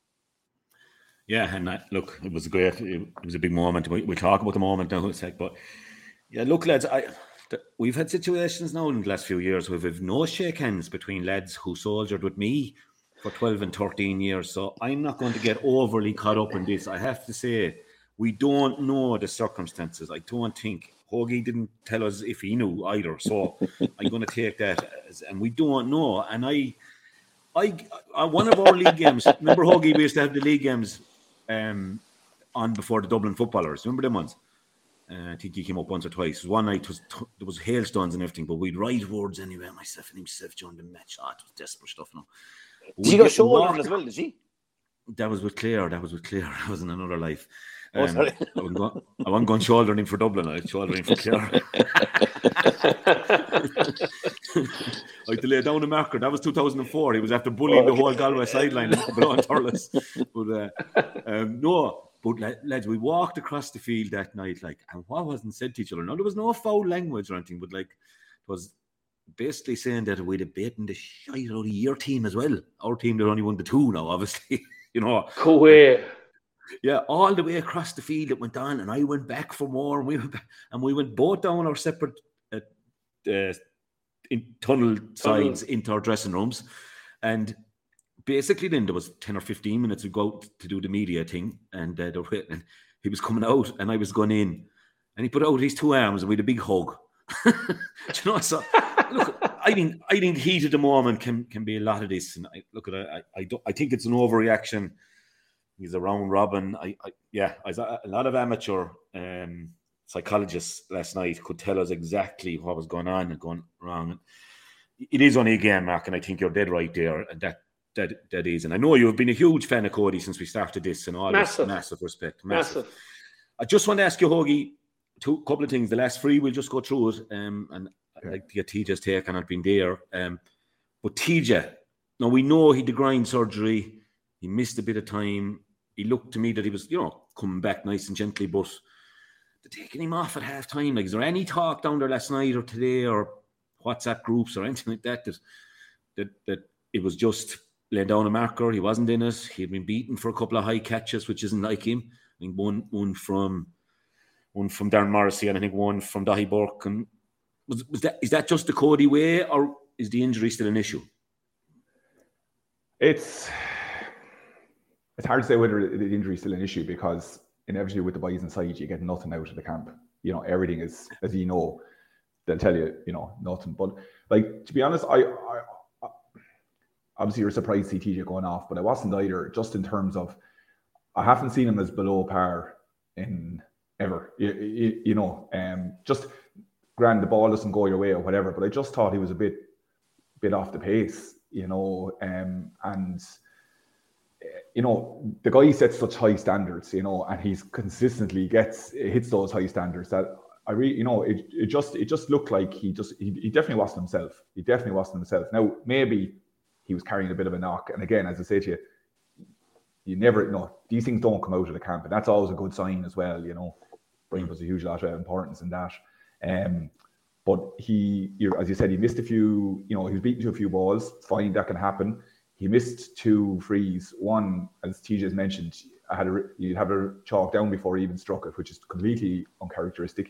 Yeah, and that, look, it was a great, it was a big moment. We, we'll talk about the moment now in a sec, but yeah, look, lads, I th- we've had situations now in the last few years where we've no shake hands between lads who soldiered with me for twelve and thirteen years, so I'm not going to get overly caught up in this. I have to say, we don't know the circumstances. I don't think Hoagie didn't tell us if he knew either. So I'm going to take that as, and we don't know. And I, I, I one of our league games. Remember, Hoagie, we used to have the league games um, on before the Dublin footballers. Remember them ones? Uh, I think he came up once or twice. One night was t- there was hailstones and everything, but we'd write words anyway. Myself and himself during the match. Oh, it was desperate stuff. Now, did you go shouldering as well? Did you? That was with Claire. That was with Claire. That was in another life. Oh, um, sorry. I wasn't going, I wasn't going shouldering for Dublin. I was shouldering for Clare. I had to lay down a marker. That was two thousand four. He was after bullying oh, okay. the whole Galway sideline below Thurles. But uh, um, no, but lads, we walked across the field that night, like, and what wasn't said to each other? No, there was no foul language or anything, but like, it was basically saying that we'd have beaten the shite out of your team as well. Our team, they're only won the two now, obviously. You know. Cool way. Yeah, all the way across the field it went on, and I went back for more, and we went back, and we went both down our separate uh, uh, in tunnel sides mm-hmm. into our dressing rooms, and basically then there was ten or fifteen minutes to go out to do the media thing, and, uh, were, and he was coming out, and I was going in, and he put out his two arms, and we had a big hug. Do you know? So look, I think I think heat at the moment can can be a lot of this, and I look at it, I I, don't, I think it's an overreaction. He's a round robin. I, I yeah, a lot of amateur um, psychologists last night could tell us exactly what was going on and going wrong. It is only a game, Mark, and I think you're dead right there. And that that that is. And I know you've been a huge fan of Cody since we started this, and all massive. this massive respect. Massive. massive. I just want to ask you, Hoagie, two couple of things. The last three, we'll just go through it, um, and I'd like to get T J's take on it being there. Um, but T J, now we know he had the groin surgery. He missed a bit of time. He looked to me that he was, you know, coming back nice and gently, but they're taking him off at half time. Like, is there any talk down there last night or today or WhatsApp groups or anything like that that that, that it was just laying down a marker? He wasn't in it. He had been beaten for a couple of high catches, which isn't like him. I mean, one one from one from Darren Morrissey, and I think one from Dahi Burke. And was, was that is that just the Cody way, or is the injury still an issue? It's it's hard to say whether the injury is still an issue, because inevitably with the boys inside, you get nothing out of the camp. You know, everything is, as you know, they'll tell you, you know, nothing. But like, to be honest, I, I, I obviously you're surprised to see T J going off, but I wasn't either, just in terms of, I haven't seen him as below par in ever, you, you, you know, um, just grand, the ball doesn't go your way or whatever, but I just thought he was a bit, bit off the pace, you know, um, and, you know, the guy sets such high standards, you know, and he's consistently gets, hits those high standards that I really, you know, it, it just, it just looked like he just, he, he definitely wasn't himself. He definitely wasn't himself. Now, maybe he was carrying a bit of a knock. And again, as I say to you, you never, you know, these things don't come out of the camp, and that's always a good sign as well, you know. Brian puts a huge lot of importance in that. Um, but he, as you said, he missed a few, you know, he was beaten to a few balls. Fine, that can happen. He missed two frees. One, as T J's mentioned, I had a, you'd have a chalk down before he even struck it, which is completely uncharacteristic.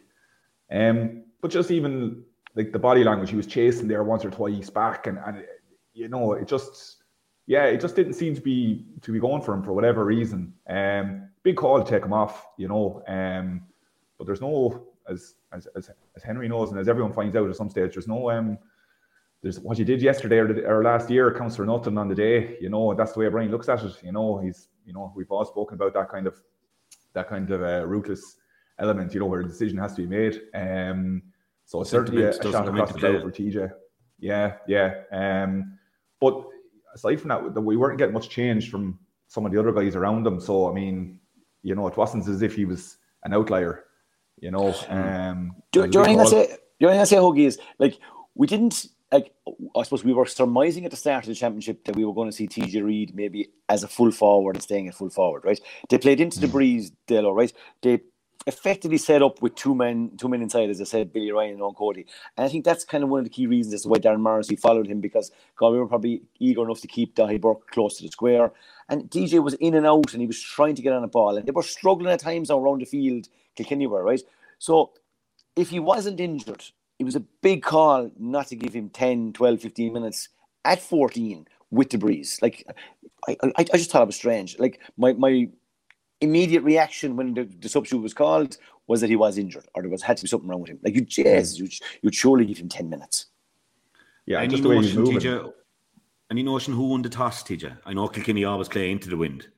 Um, but just even like the body language, he was chasing there once or twice back, and, and you know, it just, yeah, it just didn't seem to be to be going for him for whatever reason. Um, big call to take him off, you know. Um, but there's no, as as as as Henry knows, and as everyone finds out at some stage, there's no um. There's what you did yesterday or, the, or last year counts for nothing on the day, you know. That's the way Brian looks at it, you know. He's, you know, we've all spoken about that kind of, that kind of uh, ruthless element, you know, where a decision has to be made. Um, so it's certainly a, a shot across the bow for T J. Yeah, yeah. Um, but aside from that, we weren't getting much change from some of the other guys around him. So I mean, you know, it wasn't as if he was an outlier, you know. Um, do, do you know what I say? Do you know what I say, Hoagie, is like we didn't. Like, I suppose we were surmising at the start of the championship that we were going to see T J Reid maybe as a full forward and staying at full forward, right? They played into the breeze, Delo, right? They effectively set up with two men, two men inside, as I said, Billy Ryan and Owen Cody. And I think that's kind of one of the key reasons as to why Darren Morrissey followed him, because God, we were probably eager enough to keep Dahi Burke close to the square. And T J was in and out, and he was trying to get on a ball, and they were struggling at times around the field, Kilkenny were, right? So if he wasn't injured, it was a big call not to give him ten, twelve, fifteen minutes at fourteen with the breeze. Like, I, I, I just thought it was strange. Like, my, my immediate reaction when the, the substitute was called was that he was injured, or there was had to be something wrong with him. Like, you, yes, you'd, you'd surely give him ten minutes. Yeah, any just the way he's notion, moving. T J, any notion who won the toss, T J? I know Kilkenny always play into the wind.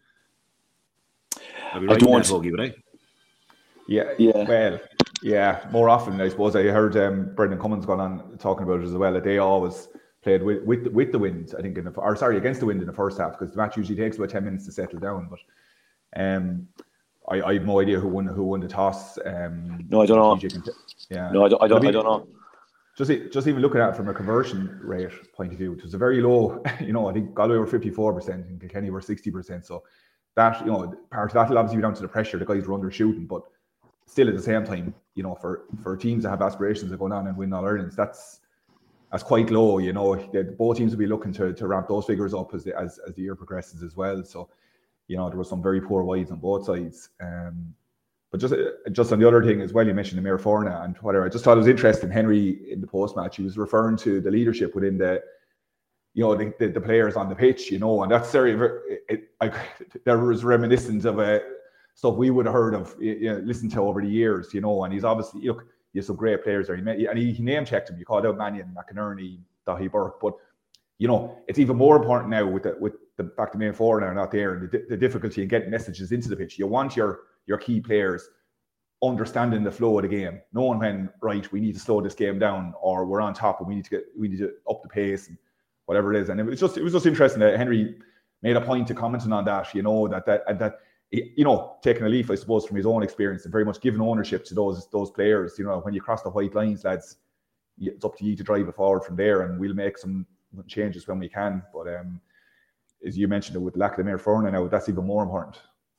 I'll be right I don't. in that, Hoagie, would I? Yeah, yeah. Well, yeah, more often, I suppose. I heard um, Brendan Cummins going on talking about it as well, that they always played with with, with the wind, I think, in the, or sorry, against the wind in the first half, because the match usually takes about ten minutes to settle down. But um, I, I have no idea who won who won the toss. Um, no, I don't know. Can, yeah, no, I don't. I don't, I don't know. Just, just even looking at it from a conversion rate point of view, it was a very low. You know, I think Galway were fifty-four percent and Kilkenny were sixty percent. So that, you know, part of that will obviously be down to the pressure. The guys were undershooting, but still at the same time, you know, for, for teams that have aspirations of going on and win All Irelands, that's that's quite low. You know, both teams will be looking to to ramp those figures up as the, as as the year progresses as well. So, you know, there were some very poor wides on both sides. Um, but just just on the other thing as well, you mentioned the Mayor Forna and whatever. I just thought it was interesting. Henry in the post match, he was referring to the leadership within the, you know, the, the, the players on the pitch. You know, and that's very, very it, I, there was reminiscent of a. Stuff we would have heard of, you know, listened to over the years, you know, and he's obviously, look, you have some great players there. He met, and he, he name checked him. You called out Mannion, McInerney, Dahi Burke, but you know, it's even more important now with the with the fact the main forward are not there, and the, the difficulty in getting messages into the pitch. You want your your key players understanding the flow of the game, knowing when, right, we need to slow this game down, or we're on top and we need to get we need to up the pace and whatever it is. And it was just it was just interesting that Henry made a point to commenting on that, you know, that that and that. You know, taking a leaf, I suppose, from his own experience and very much giving ownership to those those players. You know, when you cross the white lines, lads, it's up to you to drive it forward from there, and we'll make some changes when we can. But um, as you mentioned, with lack of the Mayor Forna now, that's even more important.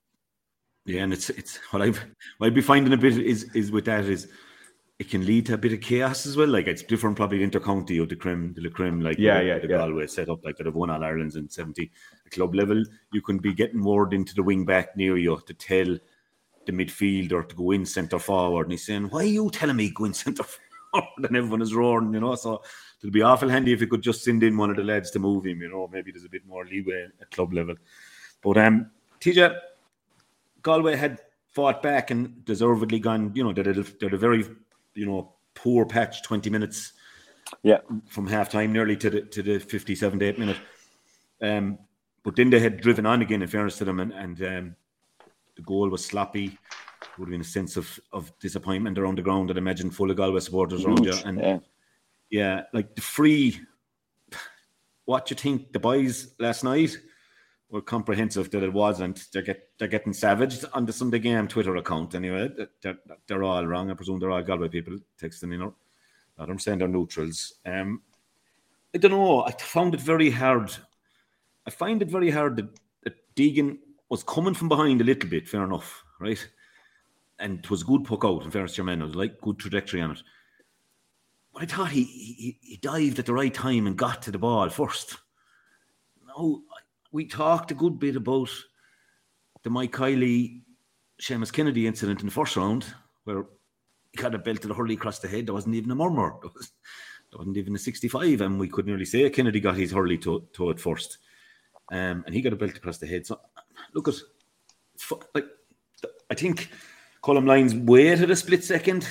Yeah, and it's it's what I've what I'd be finding a bit is is with that is it can lead to a bit of chaos as well. Like it's different, probably intercounty or the Crim, the Crim, like yeah, the, yeah, the yeah. Galway set up like that have won All Ireland's in seventy. At club level, you can be getting word into the wing back near you to tell the midfielder to go in centre forward, and he's saying, "Why are you telling me go in centre forward?" And everyone is roaring, you know. So it'll be awful handy if you could just send in one of the lads to move him, you know. Maybe there's a bit more leeway at club level. But um, T J, Galway had fought back and deservedly gone. You know, they're a, they're a very, you know, poor patch. Twenty minutes, yeah, from half time nearly to the to the fifty-seventh, eighth minute. Um, but then they had driven on again, in fairness to them, and, and um, the goal was sloppy. Would have been a sense of, of disappointment around the ground, I'd imagine, full of Galway supporters around you. And yeah. yeah, like the free. What you think the boys last night were comprehensive that it wasn't. They're get they're getting savaged on the Sunday Game Twitter account anyway. They're, they're all wrong. I presume they're all Galway people texting, you know. I don't understand they're neutrals. Um, I don't know. I found it very hard. I find it very hard that, that Deegan was coming from behind a little bit, fair enough, right? And it was a good puck out, in fairness to your man. It was like good trajectory on it. But I thought he, he he dived at the right time and got to the ball first. Now, we talked a good bit about the Mike Kiley, Seamus Kennedy incident in the first round, where he got a belt to the hurley across the head. There wasn't even a murmur. There, was, there wasn't even a sixty-five, and we could nearly say Kennedy got his hurley to, to it first. Um, and he got a belt across the head. So, look at, like, I think Colm Lyons waited a split second.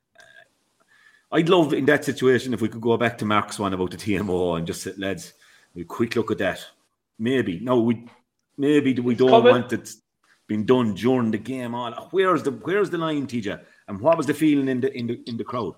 I'd love in that situation if we could go back to Mark's one about the T M O and just say, lads, a quick look at that. Maybe. No, we maybe we don't Coming. want it being done during the game. All where's the where's the line, T J? And what was the feeling in the in the in the crowd?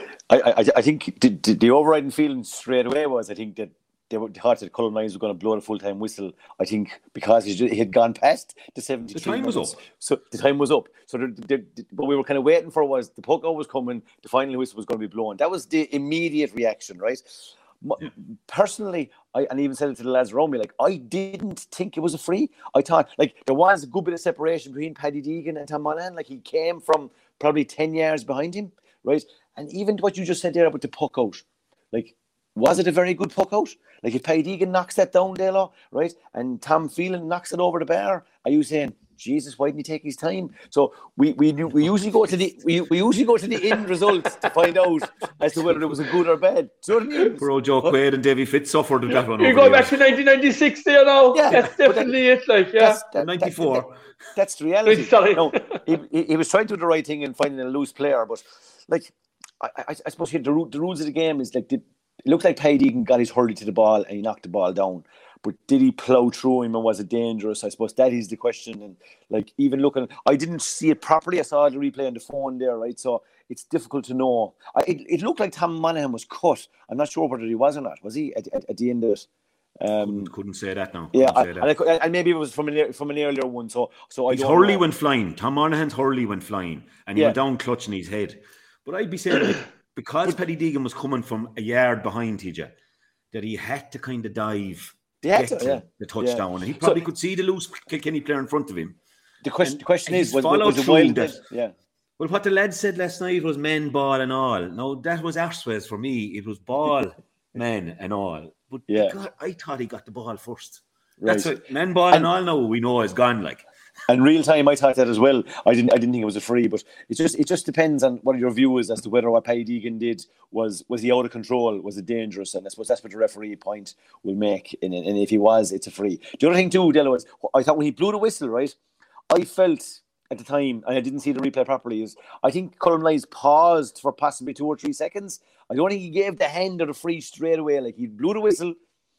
I I, I think the, the, the overriding feeling straight away was I think that they were thought that Colm Lyons was going to blow the full time whistle. I think because he, he had gone past the seventy-three. The time minutes. was up. So the time was up. So the, the, the, what we were kind of waiting for was the puck out was coming. The final whistle was going to be blown. That was the immediate reaction, right? Yeah. Personally, I and even said it to the lads around me, like I didn't think it was a free. I thought like there was a good bit of separation between Paddy Deegan and Tom Monaghan. Like he came from probably ten yards behind him, right? And even what you just said there about the puck out, like was it a very good puck out? Like if Paddy Deegan knocks that down, Delo, right, and Tom Phelan knocks it over the bar, are you saying, Jesus, why didn't he take his time? So we we we usually go to the we, we usually go to the end results to find out as to whether it was a good or bad. Do you know what I mean? Poor old Joe Quaid and Davy Fitz suffered in that one. You're going back to nineteen ninety-six there now. Yeah, that's definitely that, it. Like yeah, that's, that, ninety-four. That, that, that's the reality. Sorry. No, he, he, he was trying to do the right thing and finding a loose player, but like I, I, I suppose here, the the rules of the game is like the, it looked like Paddy Deegan got his hurley to the ball and he knocked the ball down. But did he plough through him and was it dangerous? I suppose that is the question. And like even looking, I didn't see it properly. I saw the replay on the phone there, right? So it's difficult to know. I, it, it looked like Tom Monaghan was cut. I'm not sure whether he was or not. Was he at, at, at the end of it? Um, couldn't, couldn't say that now. Yeah, I, that. And, I, and maybe it was from an from an earlier one. So so I his don't hurley know. went flying. Tom Monaghan's hurley went flying, and he Yeah. went down clutching his head. But I'd be saying like, because Paddy Deegan was coming from a yard behind T J, that he had to kind of dive. Yeah, Get to, yeah. the touchdown. Yeah. He probably so, could see the loose Kilkenny player in front of him. The question, the question is, was, was it wild? That, yeah. Well, what the lad said last night was men, ball, and all. No, that was arseways for me. It was ball, men, and all. But yeah. God, I thought he got the ball first. Right. That's what men, ball, and, and all. Now we know is gone. Like. And real time, I thought that as well. I didn't. I didn't think it was a free, but it just it just depends on what your view is as to whether what Paddy Deegan did was was he out of control, was it dangerous, and I suppose that's what the referee point will make. And, and if he was, it's a free. The other thing too, Delo, is I thought when he blew the whistle, right, I felt at the time, and I didn't see the replay properly, is I think Colm Lyons paused for possibly two or three seconds. I don't think he gave the hand or the free straight away. Like he blew the whistle,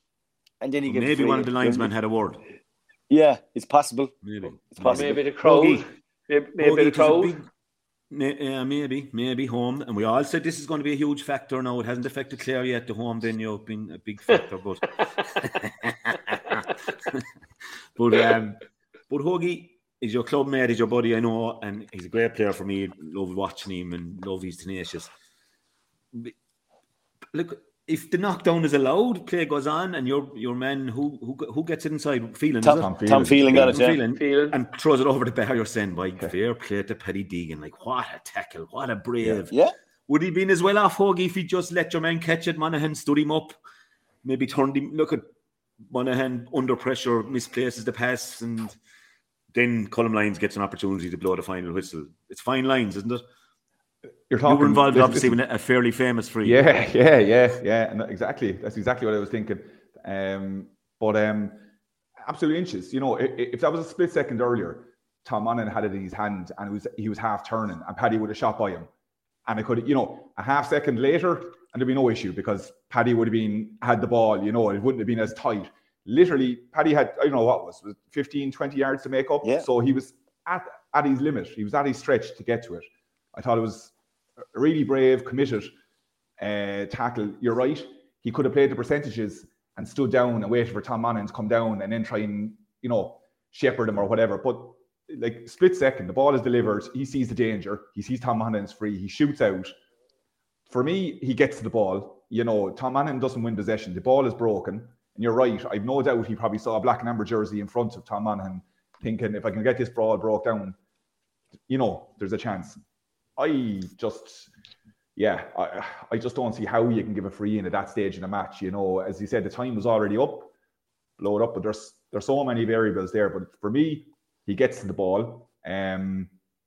and then he well, gave maybe the one of the linesmen had a word. Yeah, it's possible. Maybe. It's possible. Maybe the crowd. Hoagie. Maybe, maybe Hoagie, the crowd. Big, uh, maybe, maybe home. And we all said this is going to be a huge factor now. It hasn't affected Clare yet. The home venue has been a big factor. But but, um, but Hoagie is your club mate, is your buddy, I know. And he's a great player for me. Love watching him and love he's tenacious. Look, if the knockdown is allowed, play goes on, and your your man who who who gets it inside, Phelan, Tom, is it? Tom, Tom Phelan got it, yeah. Phelan, Phelan. and throws it over the bar. You're saying, by fair play to Paddy Deegan, like what a tackle, what a brave. Yeah. yeah. Would he been as well off, Hoagie, if he just let your man catch it? Monaghan stood him up, maybe turned him. Look at Monaghan under pressure, misplaces the pass, and then Colm Lyons gets an opportunity to blow the final whistle. It's fine lines, isn't it? You're talking, you were involved, this, obviously, this, with a fairly famous free. Yeah, yeah, yeah, yeah. And exactly. That's exactly what I was thinking. Um, but um, absolute inches. You know, if, if that was a split second earlier, Tom Monaghan had it in his hand and it was he was half turning, and Paddy would have shot by him. And it could, you know, a half second later, and there'd be no issue because Paddy would have been had the ball. You know, it wouldn't have been as tight. Literally, Paddy had, I don't know what was, was fifteen, twenty yards to make up. Yeah. So he was at, at his limit. He was at his stretch to get to it. I thought it was a really brave, committed uh, tackle. You're right. He could have played the percentages and stood down and waited for Tom Monaghan to come down and then try and, you know, shepherd him or whatever. But like split second, the ball is delivered. He sees the danger. He sees Tom Monaghan's free. He shoots out. For me, he gets to the ball. You know, Tom Monaghan doesn't win possession. The ball is broken. And you're right. I've no doubt he probably saw a black and amber jersey in front of Tom Monaghan thinking, if I can get this ball broke down, you know, there's a chance. I just, yeah, I, I just don't see how you can give a free in at that stage in a match. You know, as you said, the time was already up, blow it up, but there's there's so many variables there. But for me, he gets to the ball. Um,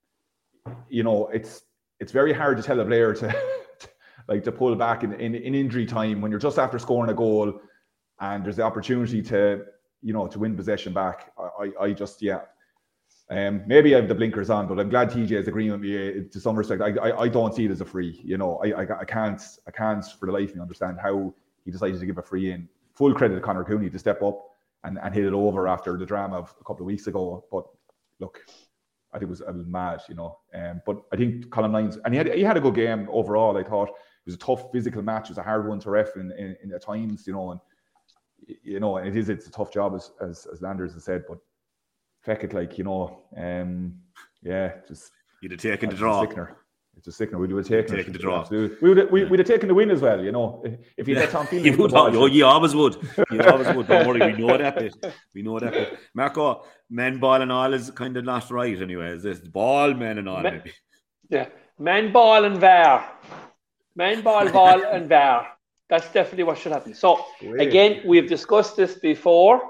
you know, it's it's very hard to tell a player to, to like to pull back in, in in injury time when you're just after scoring a goal, and there's the opportunity to, you know, to win possession back. I I, I just yeah. Um, maybe I have the blinkers on, but I'm glad T J is agreeing with me to some respect. I, I I don't see it as a free. You know, I, I I can't I can't for the life of me understand how he decided to give a free in. Full credit to Conor Cooney to step up and, and hit it over after the drama of a couple of weeks ago. But look, I think it was, it was mad, you know. Um, but I think Colm Lyons, and he had he had a good game overall. I thought it was a tough physical match. It was a hard one to ref in, in, in at times, you know. And you know, it is it's a tough job as as, as Landers has said, but. Feck it, like, you know, um, yeah, just you'd have taken the draw. Sickener. It's a sickener. We'd have taken, taken the draw. We would have, we, we'd have taken the win as well, you know. If you yeah. let Tom Phelan, you would. Oh, you always would. You always would. Don't worry, we know that bit. We know that bit. Marco, men, ball, and all is kind of not right, anyway. Is this ball, men, and all? Men, maybe. Yeah, men, ball, and V A R. Men, ball, ball, and V A R. That's definitely what should happen. So Great. Again, we've discussed this before.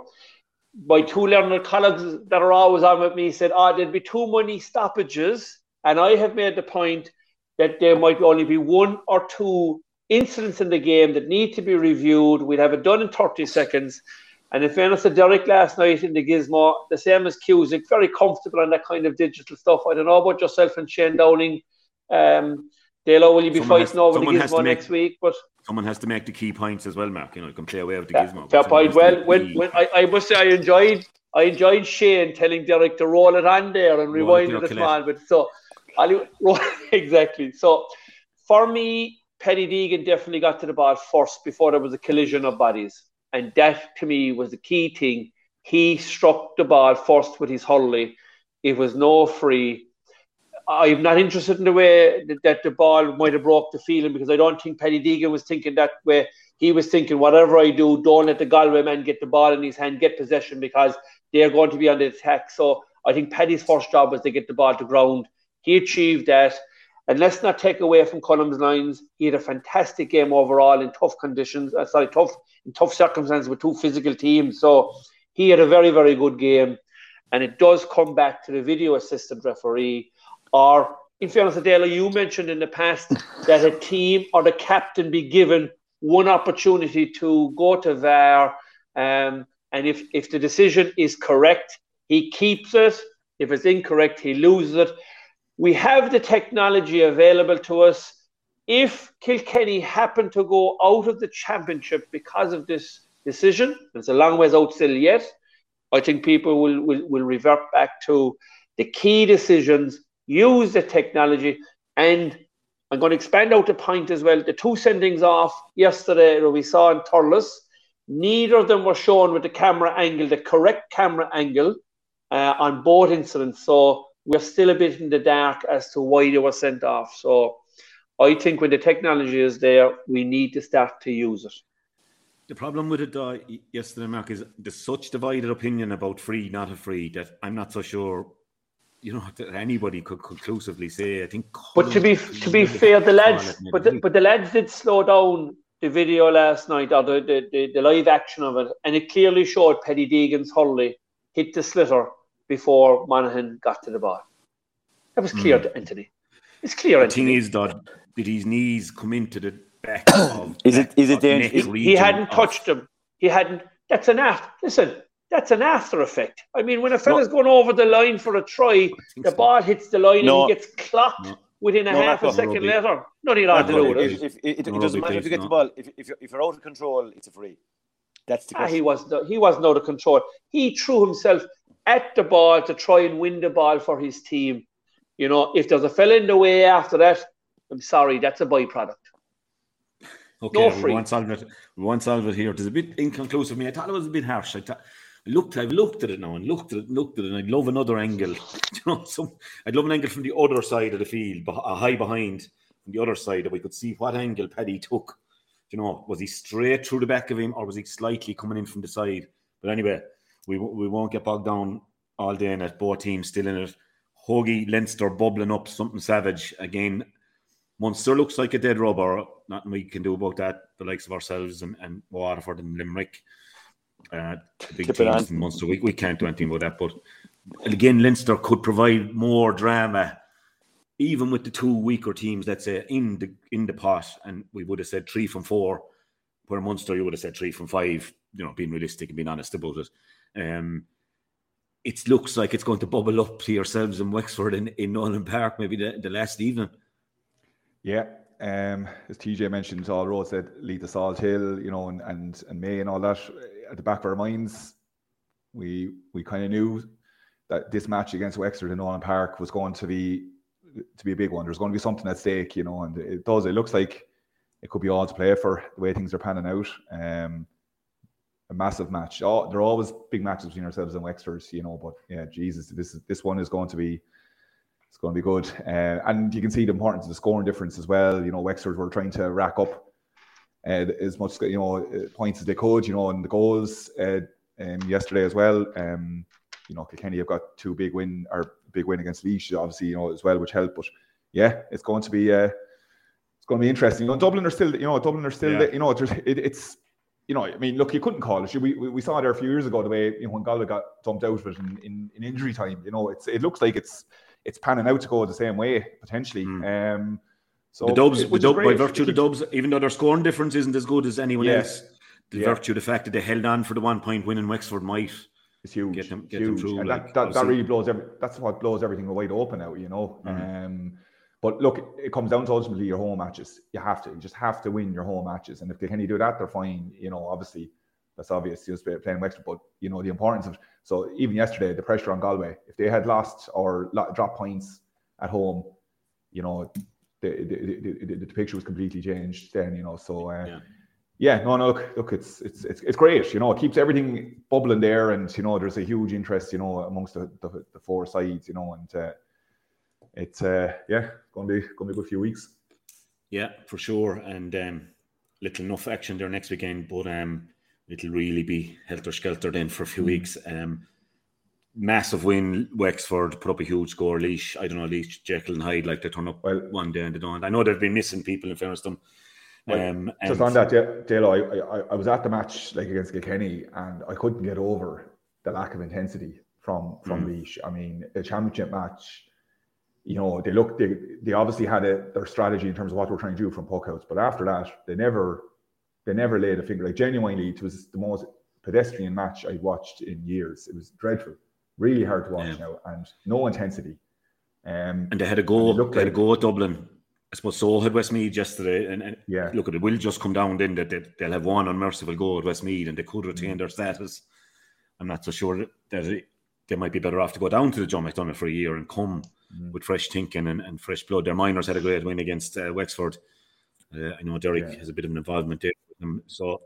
My two learned colleagues that are always on with me said, oh, there'd be too many stoppages. And I have made the point that there might only be one or two incidents in the game that need to be reviewed. We'd have it done in thirty seconds. And in fairness to Derek last night in the Gizmo, the same as Cusick, very comfortable on that kind of digital stuff. I don't know about yourself and Shane Downing. Um, Dalo, will you be someone fighting has, over the Gizmo next make, week? But someone has to make the key points as well, Mark. You know, you can play away with the yeah, Gizmo. Fair point. Well, when, when I, I must say I enjoyed I enjoyed Shane telling Derek to roll it on there and rewind it a small bit. So, I'll, exactly. So, for me, Paddy Deegan definitely got to the ball first before there was a collision of bodies. And that, to me, was the key thing. He struck the ball first with his hurley. It was no free. I'm not interested in the way that, that the ball might have broke the feeling because I don't think Paddy Deegan was thinking that way. He was thinking, whatever I do, don't let the Galway man get the ball in his hand, get possession because they're going to be on the attack. So I think Paddy's first job was to get the ball to ground. He achieved that. And let's not take away from Colm's Lyons. He had a fantastic game overall in tough conditions. Uh, sorry, tough in tough circumstances with two physical teams. So he had a very, very good game. And it does come back to the video assistant referee. Or, in fairness, Adela, you mentioned in the past that a team or the captain be given one opportunity to go to V A R. Um, and if, if the decision is correct, he keeps it. If it's incorrect, he loses it. We have the technology available to us. If Kilkenny happen to go out of the championship because of this decision, it's a long ways out still yet, I think people will, will, will revert back to the key decisions, use the technology, and I'm going to expand out the point as well. The two sendings off yesterday that we saw in Thurles, neither of them were shown with the camera angle, the correct camera angle uh, on both incidents. So we're still a bit in the dark as to why they were sent off. So I think when the technology is there, we need to start to use it. The problem with it uh, yesterday, Mark, is there's such divided opinion about free, not a free, that I'm not so sure, you know, that anybody could conclusively say. I think. But to be to be fair, the lads, but the, but the lads did slow down the video last night, or the, the, the, the live action of it, and it clearly showed Paddy Deegan's hurley hit the slitter before Monaghan got to the ball. That was clear mm. to Anthony. It's clear, the Anthony. The thing is, that did his knees come into the back of... is it? Is it dangerous? He, he hadn't touched him. He hadn't... That's an after... Listen, that's an after effect. I mean, when a fella's no. going over the line for a try, the so. ball hits the line no. and he gets clocked no. within a no, half a second rugby. later. None of that to do with it. If, if, it, it doesn't matter if you get the ball. If, if, you're, if you're out of control, it's a free. That's the question. Ah, he, was, he wasn't out of control. He threw himself at the ball to try and win the ball for his team. You know, if there's a fella in the way after that, I'm sorry, that's a byproduct. Okay, no free. we won't solve it. We won't solve it here. It's a bit inconclusive. Me, I thought it was a bit harsh. I, thought, I looked, I've looked at it now and looked at it, and looked at it, and I'd love another angle. You know, some, I'd love an angle from the other side of the field, a high behind from the other side, that we could see what angle Paddy took. You know, was he straight through the back of him, or was he slightly coming in from the side? But anyway, we we won't get bogged down all day in it. Both teams still in it. Hoagie, Leinster bubbling up something savage again. Munster looks like a dead rubber. Nothing we can do about that. The likes of ourselves and, and Waterford and Limerick, uh, the big Tip teams in Munster. We, we can't do anything about that. But again, Leinster could provide more drama, even with the two weaker teams, let's say, in the in the pot. And we would have said three from four, where Munster you would have said three from five. You know, being realistic and being honest about it. Um, it looks like it's going to bubble up to yourselves in Wexford in, in Nolan Park, maybe the, the last evening. Yeah, um, as T J mentioned, all roads that lead to Salt Hill, you know, and, and, and May and all that. At the back of our minds, we we kind of knew that this match against Wexford in Nolan Park was going to be to be a big one. There's going to be something at stake, you know, and it does. It looks like it could be all to play for the way things are panning out. Um, a massive match. Oh, there are always big matches between ourselves and Wexford, you know. But yeah, Jesus, this is this one is going to be it's going to be good. Uh, and you can see the importance of the scoring difference as well. You know, Wexford were trying to rack up uh, as much you know points as they could. You know, and the goals uh, um, yesterday as well. Um, you know, Kilkenny have got two big win or big win against Laois, obviously, you know, as well, which helped. But yeah, it's going to be uh, it's going to be interesting. You know, Dublin are still, you know, Dublin are still, yeah. you know, it, it's. You know, I mean, look, you couldn't call it. We, we we saw there a few years ago the way, you know, when Galway got dumped out of it in, in, in injury time. You know, it's it looks like it's it's panning out to go the same way potentially. Mm. Um, so the Dubs, the Dub, by virtue of the Dubs, even though their scoring difference isn't as good as anyone yeah. else, the yeah. virtue of the fact that they held on for the one point win in Wexford might it's huge. Get them, get huge. them through. And like, that, that, that really blows every. That's what blows everything wide open out. You know. Mm. Um, But look, it comes down to ultimately your home matches. You have to, you just have to win your home matches. And if they can do that, they're fine. You know, obviously, that's obvious. Just playing Wexford, but you know the importance of. So even yesterday, the pressure on Galway. If they had lost or dropped points at home, you know, the the, the, the, the picture was completely changed. Then you know, so uh, yeah. yeah, no, no, look, look, it's it's it's it's great. You know, it keeps everything bubbling there, and you know, there's a huge interest, you know, amongst the the, the four sides, you know, and. Uh, It's uh, yeah, going to be going to be a good few weeks. Yeah, for sure, and um, little enough action there next weekend, but um, it'll really be helter skelter then for a few mm. weeks. Um, massive win, Wexford put up a huge score. Laois, I don't know, Laois, Jekyll and Hyde like to turn up well, one day and they don't. I know they've been missing people in fairness to them. Well, um, just on that, Dale, I, I I was at the match like against Kilkenny, and I couldn't get over the lack of intensity from from mm. Laois. I mean, a championship match. You know, they look, they, they obviously had a, their strategy in terms of what we're trying to do from puckouts, but after that, they never, they never laid a finger. Like genuinely, it was the most pedestrian match I've watched in years. It was dreadful, really hard to watch yeah. now, and no intensity. Um, and they had a go, they, they had like, a go at Dublin. I suppose so had Westmeath yesterday, and, and yeah, look, it will just come down then that they, they'll have one unmerciful go at Westmeath, and they could retain mm. their status. I'm not so sure that it, they might be better off to go down to the John McDonagh for a year and come mm. with fresh thinking and, and fresh blood. Their minors had a great win against uh, Wexford. Uh, I know Derek yeah. has a bit of an involvement there with them. So,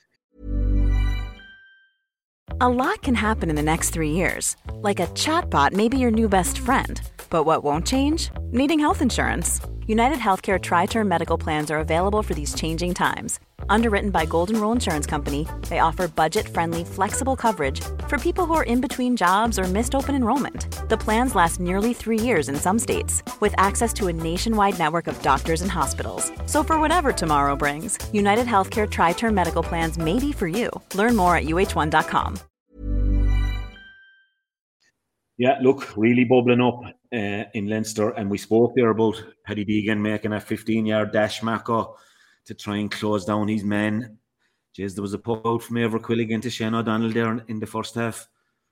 a lot can happen in the next three years. Like a chatbot may be your new best friend. But what won't change? Needing health insurance. United Healthcare Tri-Term Medical Plans are available for these changing times. Underwritten by Golden Rule Insurance Company, they offer budget-friendly, flexible coverage for people who are in between jobs or missed open enrollment. The plans last nearly three years in some states, with access to a nationwide network of doctors and hospitals. So for whatever tomorrow brings, United Healthcare Tri-Term Medical Plans may be for you. Learn more at U H one dot com. Yeah, look, really bubbling up uh, in Leinster, and we spoke there about Paddy Deegan making a fifteen-yard dash, Marco, to try and close down his men. Jeez, there was a puck out from Ever Quilligan to Shane O'Donnell there in the first half.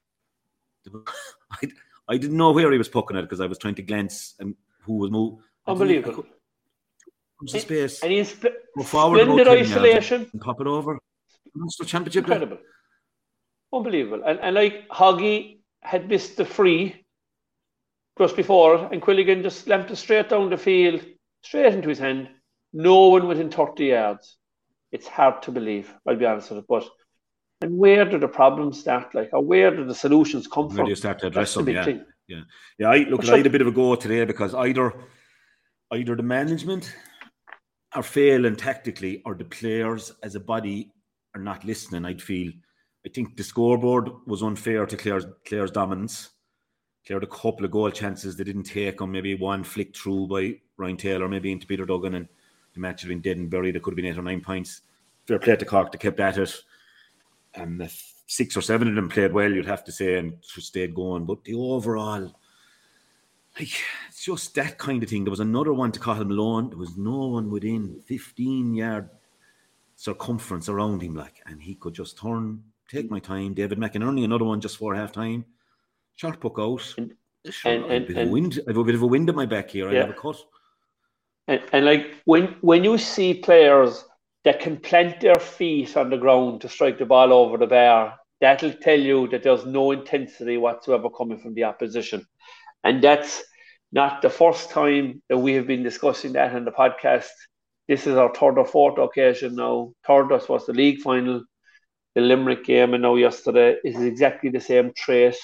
I, I didn't know where he was pucking at because I was trying to glance and who was moving. Unbelievable. Comes to space. And he's sp- Go forward splendid isolation. And pop it over. Munster Championship. Incredible. Unbelievable. And, and like Hoggy had missed the free just before, and Quilligan just lamped it straight down the field, straight into his hand. No one within thirty yards. It's hard to believe, I'll be honest with you. But and where do the problems start? Like, or where do the solutions come where from? do you start to address them? The Yeah. thing. yeah, yeah. I look. Sure. I had a bit of a go today because either, either the management are failing tactically, or the players as a body are not listening. I'd feel. I think the scoreboard was unfair to Clare's, Clare's dominance. Clare had a couple of goal chances they didn't take on. Maybe one flicked through by Ryan Taylor, maybe into Peter Duggan, and the match had been dead and buried. It could have been eight or nine points. Fair play to Cork, they kept at it. And the six or seven of them played well, you'd have to say, and stayed going. But the overall, like, it's just that kind of thing. There was another one to Cathal Malone. There was no one within fifteen-yard circumference around him, like, and he could just turn, take my time. David McInerney, another one just for half time. Short puck out. And, sure, and, I, have a and, bit of a wind, I have a bit of a wind at my back here. I yeah. have a cut. And, and like when when you see players that can plant their feet on the ground to strike the ball over the bar, that'll tell you that there's no intensity whatsoever coming from the opposition. And that's not the first time that we have been discussing that in the podcast. This is our third or fourth occasion now. Third, I suppose, the league final, the Limerick game, and now yesterday is exactly the same trait.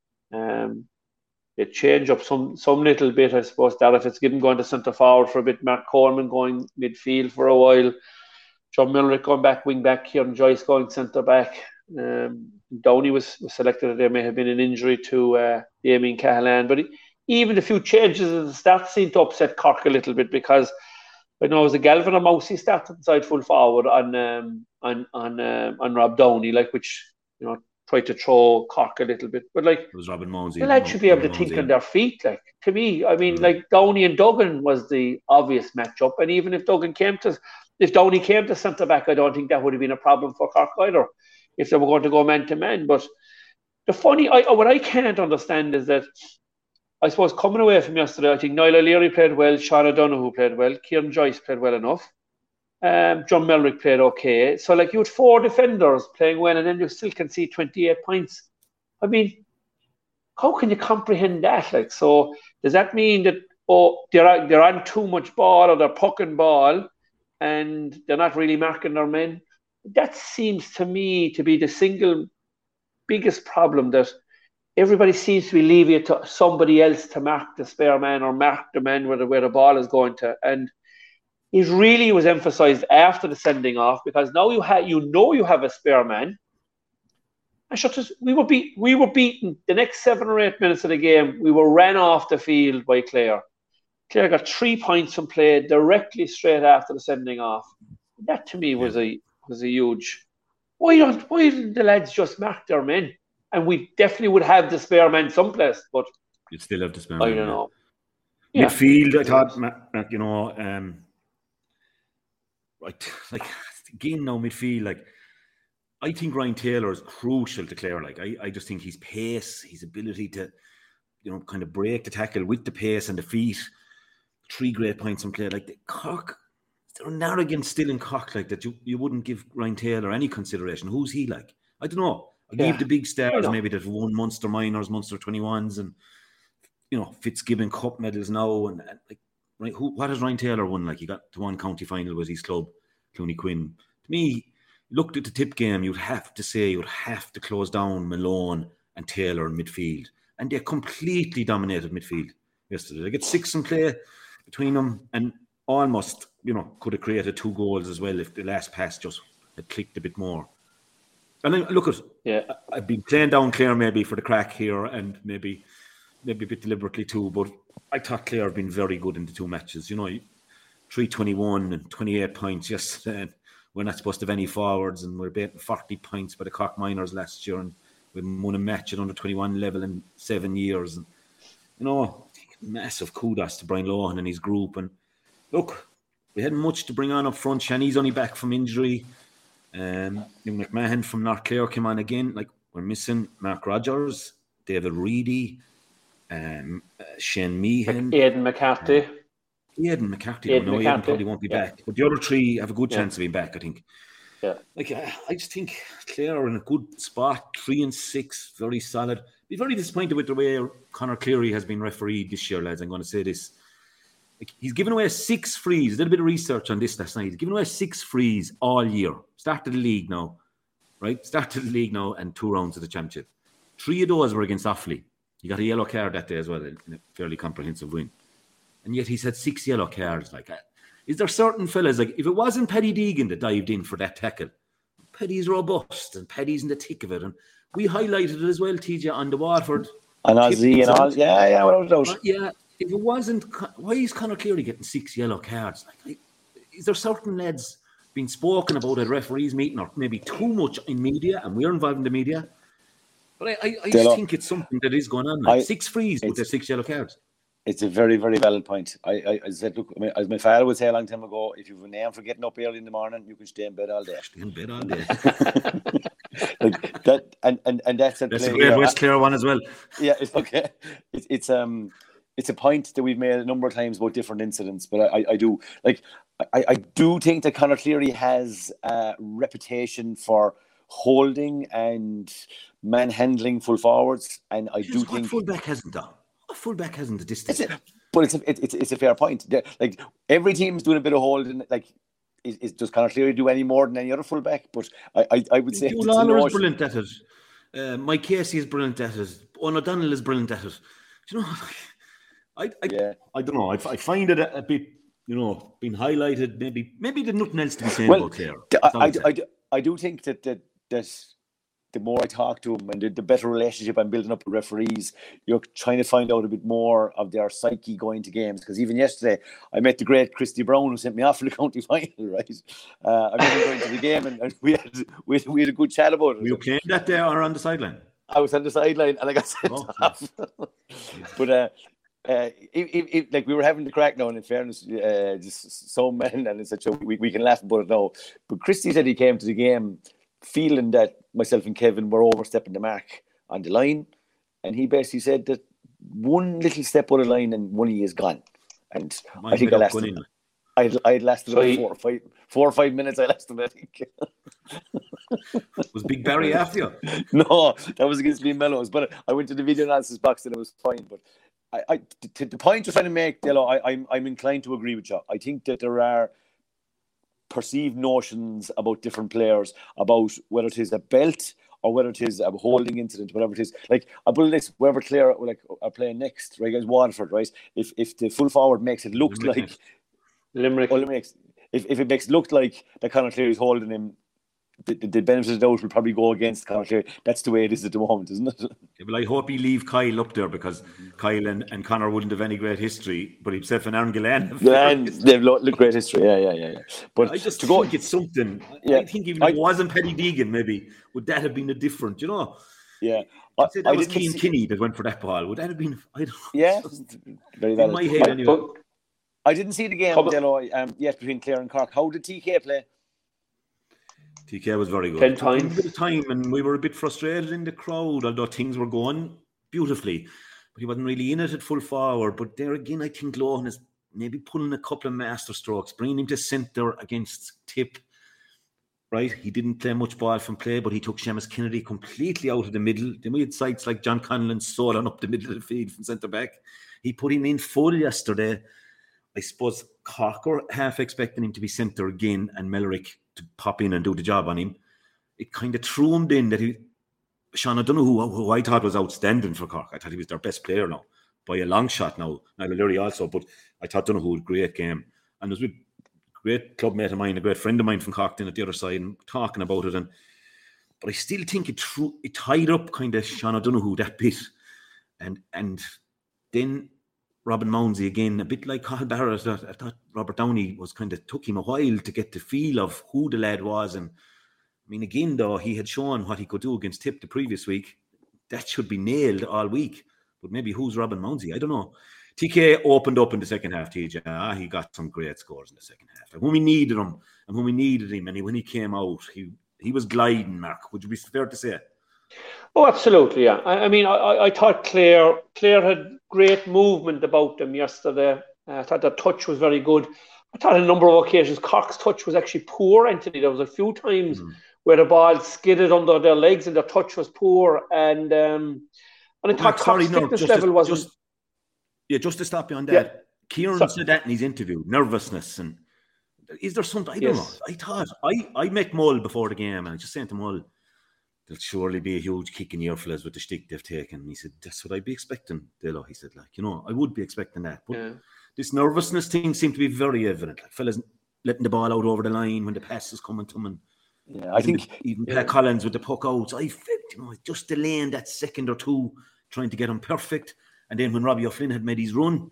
Um, they change up some some little bit, I suppose, that if it's given going to centre forward for a bit, Mark Coleman going midfield for a while, John Millerick going back wing back, Kieran Joyce going centre back. Um, Downey was, was selected. There may have been an injury to uh, Damien Cahalan, but he, even a few changes in the stats seemed to upset Cork a little bit, because I know it was a Galvin or Mousey started inside full forward on um, on on um, on Rob Downey, like, which, you know, tried to throw Cork a little bit, but like, it was Robin Mosey. the lads should be able to Mosey. think on their feet. Like, to me, I mean, Mm. like Downey and Duggan was the obvious matchup, and even if Duggan came to, if Downey came to centre back, I don't think that would have been a problem for Cork either, if they were going to go man to man. But the funny, I, what I can't understand is that, I suppose, coming away from yesterday, I think Niall O'Leary played well, Sean O'Donoghue played well, Kieran Joyce played well enough, um, John Mellerick played okay. So, like, you had four defenders playing well, and then you still can see twenty-eight points. I mean, how can you comprehend that? Like, so does that mean that, oh, they're they're on too much ball, or they're pucking ball, and they're not really marking their men? That seems to me to be the single biggest problem, that everybody seems to be leaving it to somebody else to mark the spare man, or mark the man where the, where the ball is going to. And it really was emphasised after the sending off, because now you have, you know, you have a spare man. And sure, we were beat, we were beaten the next seven or eight minutes of the game. We were ran off the field by Clare. Clare got three points from play directly straight after the sending off. That to me was a was a huge. Why don't why didn't the lads just mark their men? And we definitely would have the spare man someplace, but You'd still have the spare I man, don't yeah. know. Yeah. Midfield, I thought, Matt, Matt, you know, um, right, like, again now, midfield, like, I think Ryan Taylor is crucial to Clare. Like, I, I just think his pace, his ability to, you know, kind of break the tackle with the pace and the feet, three great points from Clare. Like, the Cork, there's an arrogance still in Cork, like, that you, you wouldn't give Ryan Taylor any consideration. Who's he like? I don't know. I Yeah. give the big stars know. maybe that won Munster Minors, Munster twenty-ones, and, you know, Fitzgibbon Cup medals now, and, and like, right, who, what has Ryan Taylor won? Like, he got to one county final with his club, Clooney Quinn. To me, looked at the tip game, you'd have to say you'd have to close down Malone and Taylor in midfield, and they completely dominated midfield yesterday. They get six in play between them, and almost, you know, could have created two goals as well if the last pass just had clicked a bit more. And then look at, Yeah. I've been playing down Clare maybe for the crack here, and maybe maybe a bit deliberately too, but I thought Clare have been very good in the two matches. You know, three twenty-one and twenty-eight points yesterday. We're not supposed to have any forwards, and we're beating forty points by the Cork Minors last year, and We haven't won a match at under twenty-one level in seven years. And, you know, massive kudos to Brian Lohan and his group. And look, we hadn't much to bring on up front. Shani's only back from injury. Um, Nick McMahon from North Clare came on again. Like, we're missing Mark Rogers, David Reedy, um, uh, Shane Meehan, Aidan McCarthy. Uh, Aidan McCarthy. Aidan no, McCarthy. Aidan probably won't be yeah. back. But the other three have a good yeah. chance of being back, I think. Yeah. Like, I, I just think Clare are in a good spot. Three and six, very solid. Be very disappointed with the way Conor Cleary has been refereed this year, lads. I'm going to say this. Like, he's given away six frees. I did a bit of research on this last night. He's given away six frees all year. Started the league now, right? Started the league now and two rounds of the championship. Three of those were against Offaly. He got a yellow card that day as well in a fairly comprehensive win. And yet he's had six yellow cards. Like, is there certain fellas, like, if it wasn't Paddy Deegan that dived in for that tackle, Paddy's robust and Paddy's in the thick of it. And we highlighted it as well, T J, on the Watford. And Ozzy and all. Yeah, yeah, without a doubt. Uh, yeah. If it wasn't, why is Conor Cleary getting six yellow cards? Like, like, is there certain lads being spoken about at referees meeting, or maybe too much in media, and we're involved in the media? But I, I, I just think it's something that is going on. Like, I, six frees with their six yellow cards. It's a very, very valid point. I, I, I said, look, I mean, as my father would say a long time ago, if you have a name for getting up early in the morning, you can stay in bed all day. Stay in bed all day. Like that, and, and, and that's a, that's a great West Clare one as well. Yeah, it's okay. It's it's um. It's a point that we've made a number of times about different incidents, but I, I, I do like I, I do think that Conor Cleary has a reputation for holding and manhandling full forwards, and I do what think fullback hasn't done. What fullback hasn't the distance? It's a, but it's a, it's it's a fair point. Like, every team's doing a bit of holding. Like, is, is does Conor Cleary do any more than any other fullback? But I I, I would say Joe Lawler is brilliant at it. Uh, Mike Casey is brilliant at it. Owen O'Donnell is brilliant at it. Do you know? I I, yeah. I don't know. I, I find it a, a bit, you know, being highlighted. Maybe maybe there's nothing else to be saying well, about Clare. I, I, I, I do think that that, that the more I talk to them and the, the better relationship I'm building up with referees, you're trying to find out a bit more of their psyche going to games. Because even yesterday, I met the great Christy Brown, who sent me off for the county final, right? Uh, I met him going to the game, and, and we, had, we, had, we had a good chat about it. Were you playing that day or on the sideline? I was on the sideline, and I got sent oh, off. But... uh Uh, it, it, it, like we were having the crack now, and in fairness, uh, just so men, and it's such a we, we can laugh about it now. But Christy said he came to the game feeling that myself and Kevin were overstepping the mark on the line, and he basically said that one little step out of line and one he is gone. And Mine I think I lasted. I I had lasted so about he, four or five four or five minutes. I lasted, I think. Was Big Barry after you? No, that was against Liam Mellows. But I went to the video analysis box and it was fine. But I, I, to the point you're trying to make, Delo, I, I'm, I'm inclined to agree with you. I think that there are perceived notions about different players, about whether it is a belt or whether it is a holding incident, whatever it is. Like, I put this, wherever Clare like, are playing next, right, against Waterford, right? If if the full forward makes it look Limerick. like Limerick, well, Limerick if if it makes it look like that Conor Cleary is holding him, the, the, the benefit of the doubt will probably go against Conor Cleary. That's the way it is at the moment, isn't it? Yeah, well, I hope he leave Kyle up there, because mm-hmm. Kyle and, and Conor wouldn't have any great history, but himself and Aaron Gillan have and they've looked great history. Yeah, yeah, yeah, yeah. But I just to think go, it's something. Yeah, I think even if I, it wasn't Paddy Deegan, maybe would that have been a different, you know? Yeah, I, that I was Cian see... Kinney that went for that ball. Would that have been? I don't yeah, very valid. In my head, anyway. But I didn't see the game, Delo, um, yet between Clare and Cork. How did T K play? T K was very good. Ten times. A bit of time, and we were a bit frustrated in the crowd, although things were going beautifully. But he wasn't really in it at full forward. But there again, I think Lohan is maybe pulling a couple of master strokes, bringing him to centre against Tip. Right? He didn't play much ball from play, but he took Seamus Kennedy completely out of the middle. Then we had sites like John Conlon Solon up the middle of the field from centre back. He put him in full yesterday. I suppose Cork were half expecting him to be centre again and Mellerick to pop in and do the job on him. It kind of threw him in that he, Sean O'Donoghue, who, who I thought was outstanding for Cork. I thought he was their best player now, by a long shot now. Niall O'Leary also, but I thought Donoghue had a great game. And there was a great club mate of mine, a great friend of mine from Cork then at the other side, and talking about it. And But I still think it threw, it tied up kind of Sean O'Donoghue that bit. And, and then Robin Mounsey again, a bit like Carl Barrett. I thought Robert Downey was kind of took him a while to get the feel of who the lad was. And I mean, again, though, he had shown what he could do against Tip the previous week. that should be nailed all week. But maybe who's Robin Mounsey? I don't know. T K opened up in the second half, T J. Ah, he got some great scores in the second half. Like when we needed him, and when we needed him, and he, when he came out, he he was gliding, Mark. Would you be fair to say? Oh, absolutely, yeah. I, I mean, I, I thought Clare, Clare had great movement about them yesterday. Uh, I thought their touch was very good. I thought on a number of occasions Cork's touch was actually poor, Anthony. There was a few times mm. where the ball skidded under their legs and their touch was poor. And um, and I thought Cork's no, fitness level was just yeah. Just to stop you on that, yeah. Kieran so, said that in his interview. Nervousness and is there something I don't yes. know. I thought I I met Mull before the game and I just saying to Mull, there'll surely be a huge kick in the ear fellas with the stick they've taken. And he said, that's what I'd be expecting, Dilo. He said, like, you know, I would be expecting that. But yeah. this nervousness thing seemed to be very evident. Like fellas letting the ball out over the line when the pass is coming to them. And yeah, I think even yeah. Pat Collins with the puck out. I felt, you know, just delaying that second or two, trying to get him perfect. And then when Robbie O'Flynn had made his run,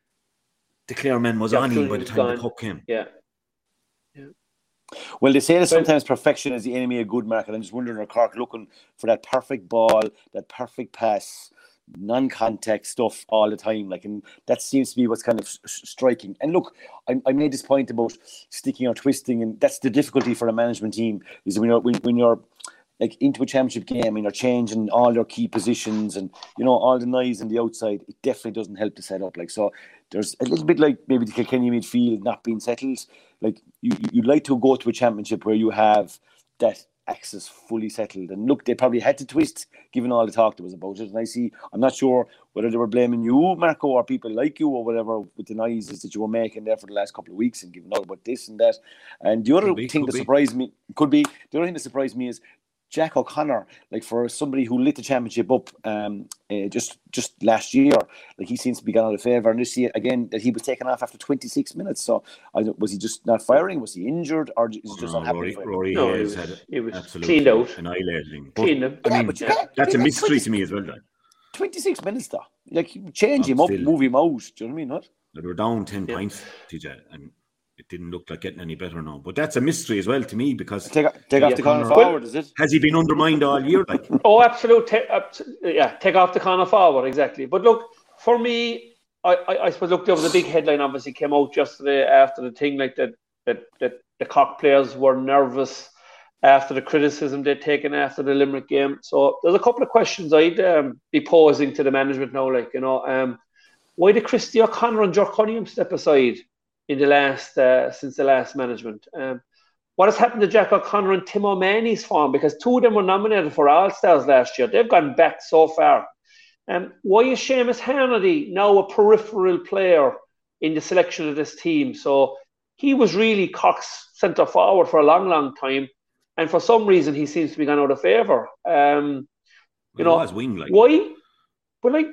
the Clare man was yeah, on him by the time gone. the puck came. Yeah. Yeah. Well, they say that sometimes perfection is the enemy of good, Mark, and I'm just wondering, are Cork looking for that perfect ball, that perfect pass, non-contact stuff all the time? Like, and that seems to be what's kind of striking. And look, I, I made this point about sticking or twisting, and that's the difficulty for a management team, is when you're, when, when you're like into a championship game and you're changing all your key positions and, you know, all the noise on the outside, it definitely doesn't help the setup. Like, so there's a little bit like maybe the Kilkenny midfield not being settled. Like, you, you'd like to go to a championship where you have that axis fully settled. And look, they probably had to twist, given all the talk there was about it. And I see, I'm not sure whether they were blaming you, Marco, or people like you or whatever with the noises that you were making there for the last couple of weeks and giving out about this and that. And the other be, thing that be. surprised me, could be, the other thing that surprised me is Jack O'Connor, like for somebody who lit the championship up um, uh, just just last year, like he seems to be gone out of favour. And this year again that he was taken off after twenty-six minutes. So I don't, was he just not firing? Was he injured, or is he just no, not happy? Rory, Rory no, Hayes he was, had he was absolutely cleaned out, annihilating. Cleaned him. I mean, yeah, but you that, that's a mystery twenty, to me as well. Then twenty-six minutes, though. Like change him up, still, move him out. Do you know what I mean? What? They were down ten yeah. points, T J, and it didn't look like getting any better now. But that's a mystery as well to me because take, take off the corner forward, is it? Has he been undermined all year? Like, oh, absolutely. Yeah, take off the corner forward, exactly. But look, for me, I, I, I suppose look, there was a big headline obviously came out yesterday after the thing, like that that that the Cork players were nervous after the criticism they'd taken after the Limerick game. So there's a couple of questions I'd um, be posing to the management now, like, you know, um, why did Christy O'Connor and Jock Cunningham step aside in the last uh, since the last management? Um, what has happened to Jack O'Connor and Tim O'Mahony's form? Because two of them were nominated for All-Stars last year. They've gone back so far. Um, why is Seamus Hannity now a peripheral player in the selection of this team? So he was really Cork's centre forward for a long, long time, and for some reason he seems to be gone out of favour. Um, you well, know, wing, like. Why? But like,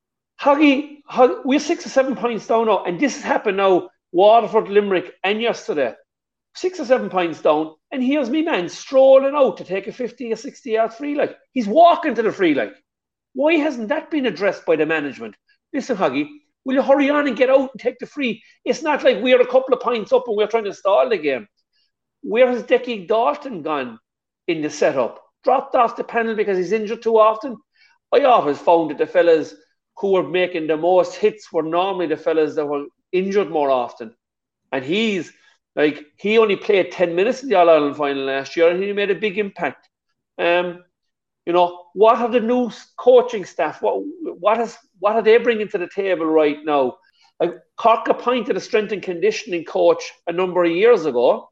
Huggy, Huggy, we're six or seven points down now, and this has happened now. Waterford, Limerick, and yesterday, six or seven points down, and here's me man strolling out to take a fifty or sixty yard free leg. He's walking to the free leg. Why hasn't that been addressed by the management? Listen, Huggy, will you hurry on and get out and take the free? It's not like we're a couple of points up and we're trying to stall the game. Where has Decky Dalton gone in the setup? Dropped off the panel because he's injured too often? I always found that the fellas who were making the most hits were normally the fellas that were injured more often. And he's like, he only played ten minutes in the All-Ireland final last year and he made a big impact. Um, you know, what are the new coaching staff? What what is what are they bringing to the table right now? Like, Cork appointed a strength and conditioning coach a number of years ago.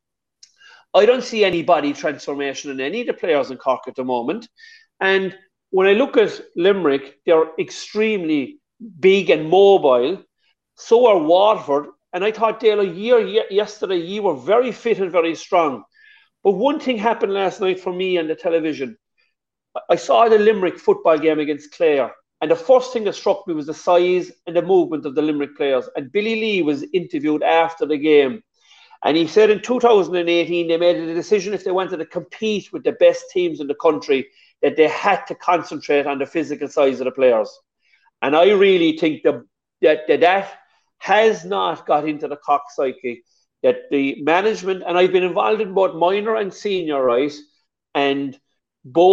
I don't see any body transformation in any of the players in Cork at the moment. And when I look at Limerick, they're extremely big and mobile. So are Waterford. And I thought, Dale, a year yesterday, you were very fit and very strong. But one thing happened last night for me on the television. I saw the Limerick football game against Clare. And the first thing that struck me was the size and the movement of the Limerick players. And Billy Lee was interviewed after the game. And he said in two thousand eighteen, they made a decision if they wanted to compete with the best teams in the country, that they had to concentrate on the physical size of the players. And I really think that that, that, that has not got into the Cork psyche, that the management, and I've been involved in both minor and senior, right? And both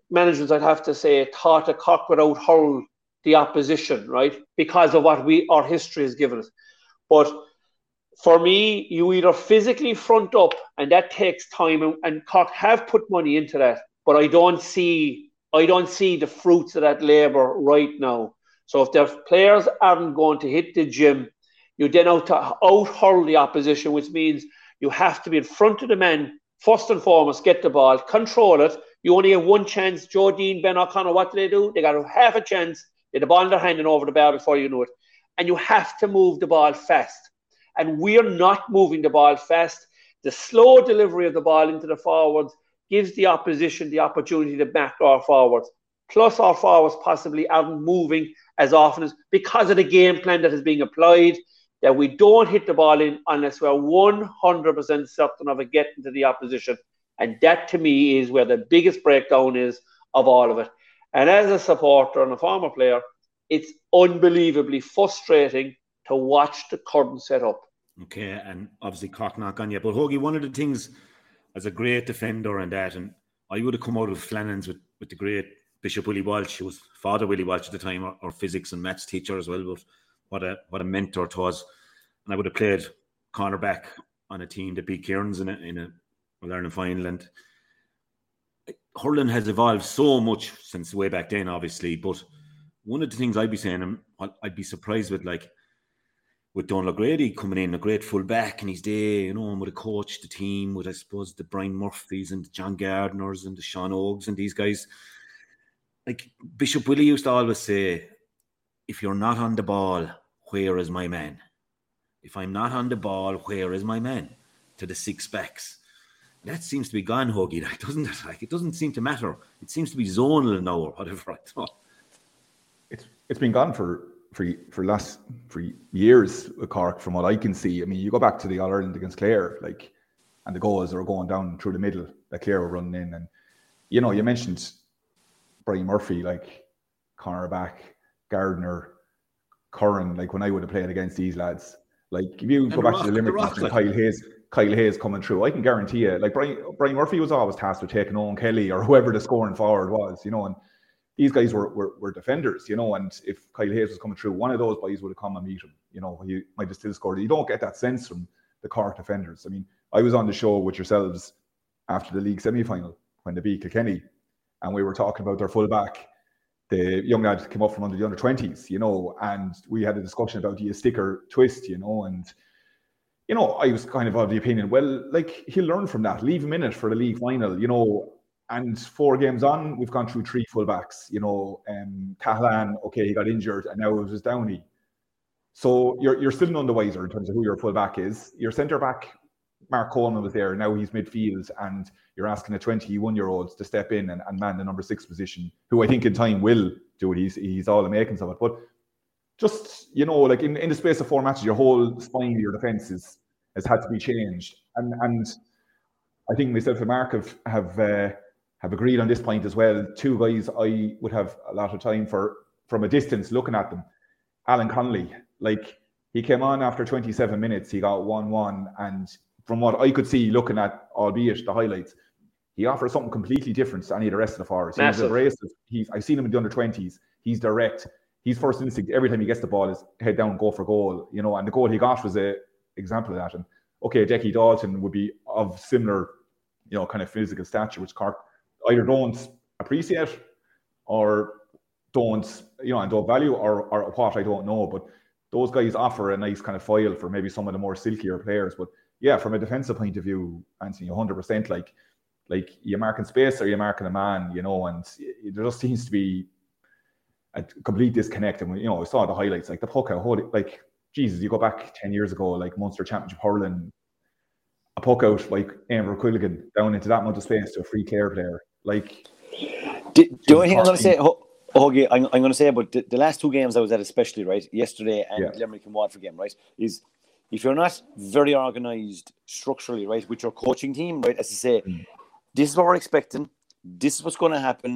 managers, I'd have to say, thought that Cork would out-hurl the opposition, right? Because of what we our history has given us. But for me, you either physically front up, and that takes time, and, and Cork have put money into that, but I don't see I don't see the fruits of that labour right now. So if their players aren't going to hit the gym, you then out to out-hurl the opposition, which means you have to be in front of the men, first and foremost, get the ball, control it. You only have one chance. Joe Dean, Ben O'Connor, what do they do? They got half a chance. They have the ball in their hand and over the bar before you know it. And you have to move the ball fast. And we're not moving the ball fast. The slow delivery of the ball into the forwards gives the opposition the opportunity to back our forwards. Plus our forwards possibly aren't moving as often as because of the game plan that is being applied, that we don't hit the ball in unless we're one hundred percent certain of it getting to the opposition. And that to me is where the biggest breakdown is of all of it. And as a supporter and a former player, it's unbelievably frustrating to watch the current setup. Okay, and obviously Cork not gone yet. But Hoagie, one of the things as a great defender and that, and I would have come out of Flannan's with, with the great Bishop Willie Walsh, who was Father Willie Walsh at the time, our, our physics and maths teacher as well, but what a what a mentor it was. And I would have played cornerback on a team that beat Cairns in a, in a All-Ireland final. And hurling has evolved so much since way back then, obviously. But one of the things I'd be saying, and I'd be surprised with, like, with Donald O'Grady coming in, a great full back, and he's there, you know, and with a coach, the team, with, I suppose, the Brian Murphys and the John Gardners and the Sean Ogues and these guys. Like, Bishop Willie used to always say, if you're not on the ball, where is my man? If I'm not on the ball, where is my man? To the six backs. That seems to be gone, Hoagie, like, doesn't it? Like, it doesn't seem to matter. It seems to be zonal now or whatever. I thought. It's it's been gone for for for last for years with Cork, from what I can see. I mean, you go back to the All Ireland against Clare, like, and the goals are going down through the middle that Clare were running in, and you know, you mentioned Brian Murphy, like cornerback, Gardner, Curran, like when I would have played against these lads. Like, if you and go back rock, to the Limerick and like... Kyle Hayes, Kyle Hayes coming through, I can guarantee you, like Brian, Brian Murphy was always tasked with taking Owen Kelly or whoever the scoring forward was, you know, and these guys were, were were defenders, you know, and if Kyle Hayes was coming through, one of those boys would have come and meet him, you know, he might have still scored. You don't get that sense from the Cork defenders. I mean, I was on the show with yourselves after the league semi-final when they beat Kilkenny, and we were talking about their full-back. The young lad came up from under the under twenties, you know, and we had a discussion about, do you stick or twist, you know, and, you know, I was kind of of the opinion, well, like, he'll learn from that. Leave him in it for the league final, you know, and four games on, we've gone through three full-backs, you know, um, Cahalane, okay, he got injured, and now it was Downey. So you're you're still none the wiser in terms of who your full-back is. Your centre-back, Mark Coleman, was there, now he's midfield, and you're asking a twenty-one-year-old to step in and, and man the number six position, who I think in time will do it. He's he's all the makings of it. But just, you know, like in, in the space of four matches, your whole spine of your defence is, has had to be changed. And and I think myself and Mark have have uh, have agreed on this point as well. Two guys I would have a lot of time for from a distance looking at them. Alan Connolly, like, he came on after twenty-seven minutes, he got one one, and from what I could see looking at, albeit the highlights, he offers something completely different to any of the rest of the forwards. He's abrasive. He's, I've seen him in the under twenties. He's direct. His first instinct every time he gets the ball is head down, go for goal. You know, and the goal he got was a example of that. And okay, Decky Dalton would be of similar, you know, kind of physical stature, which Cork either don't appreciate or don't, you know, and don't value, or or what, I don't know. But those guys offer a nice kind of foil for maybe some of the more silkier players. But yeah, from a defensive point of view, Anthony, one hundred percent, like, like you're marking space or you're marking a man, you know, and there just seems to be a complete disconnect. And, you know, I saw the highlights, like the puck out, like, Jesus, you go back ten years ago, like Munster Championship hurling, a puck out like Amber Quilligan down into that amount of space to a free Clare player. Like, the, the only thing I'm going to say, Hoagie, I'm, I'm going to say about the, the last two games I was at, especially, right, yesterday and yeah. Limerick and Waterford game, right, is if you're not very organised structurally, right, with your coaching team, right, as to say, mm. this is what we're expecting, this is what's going to happen,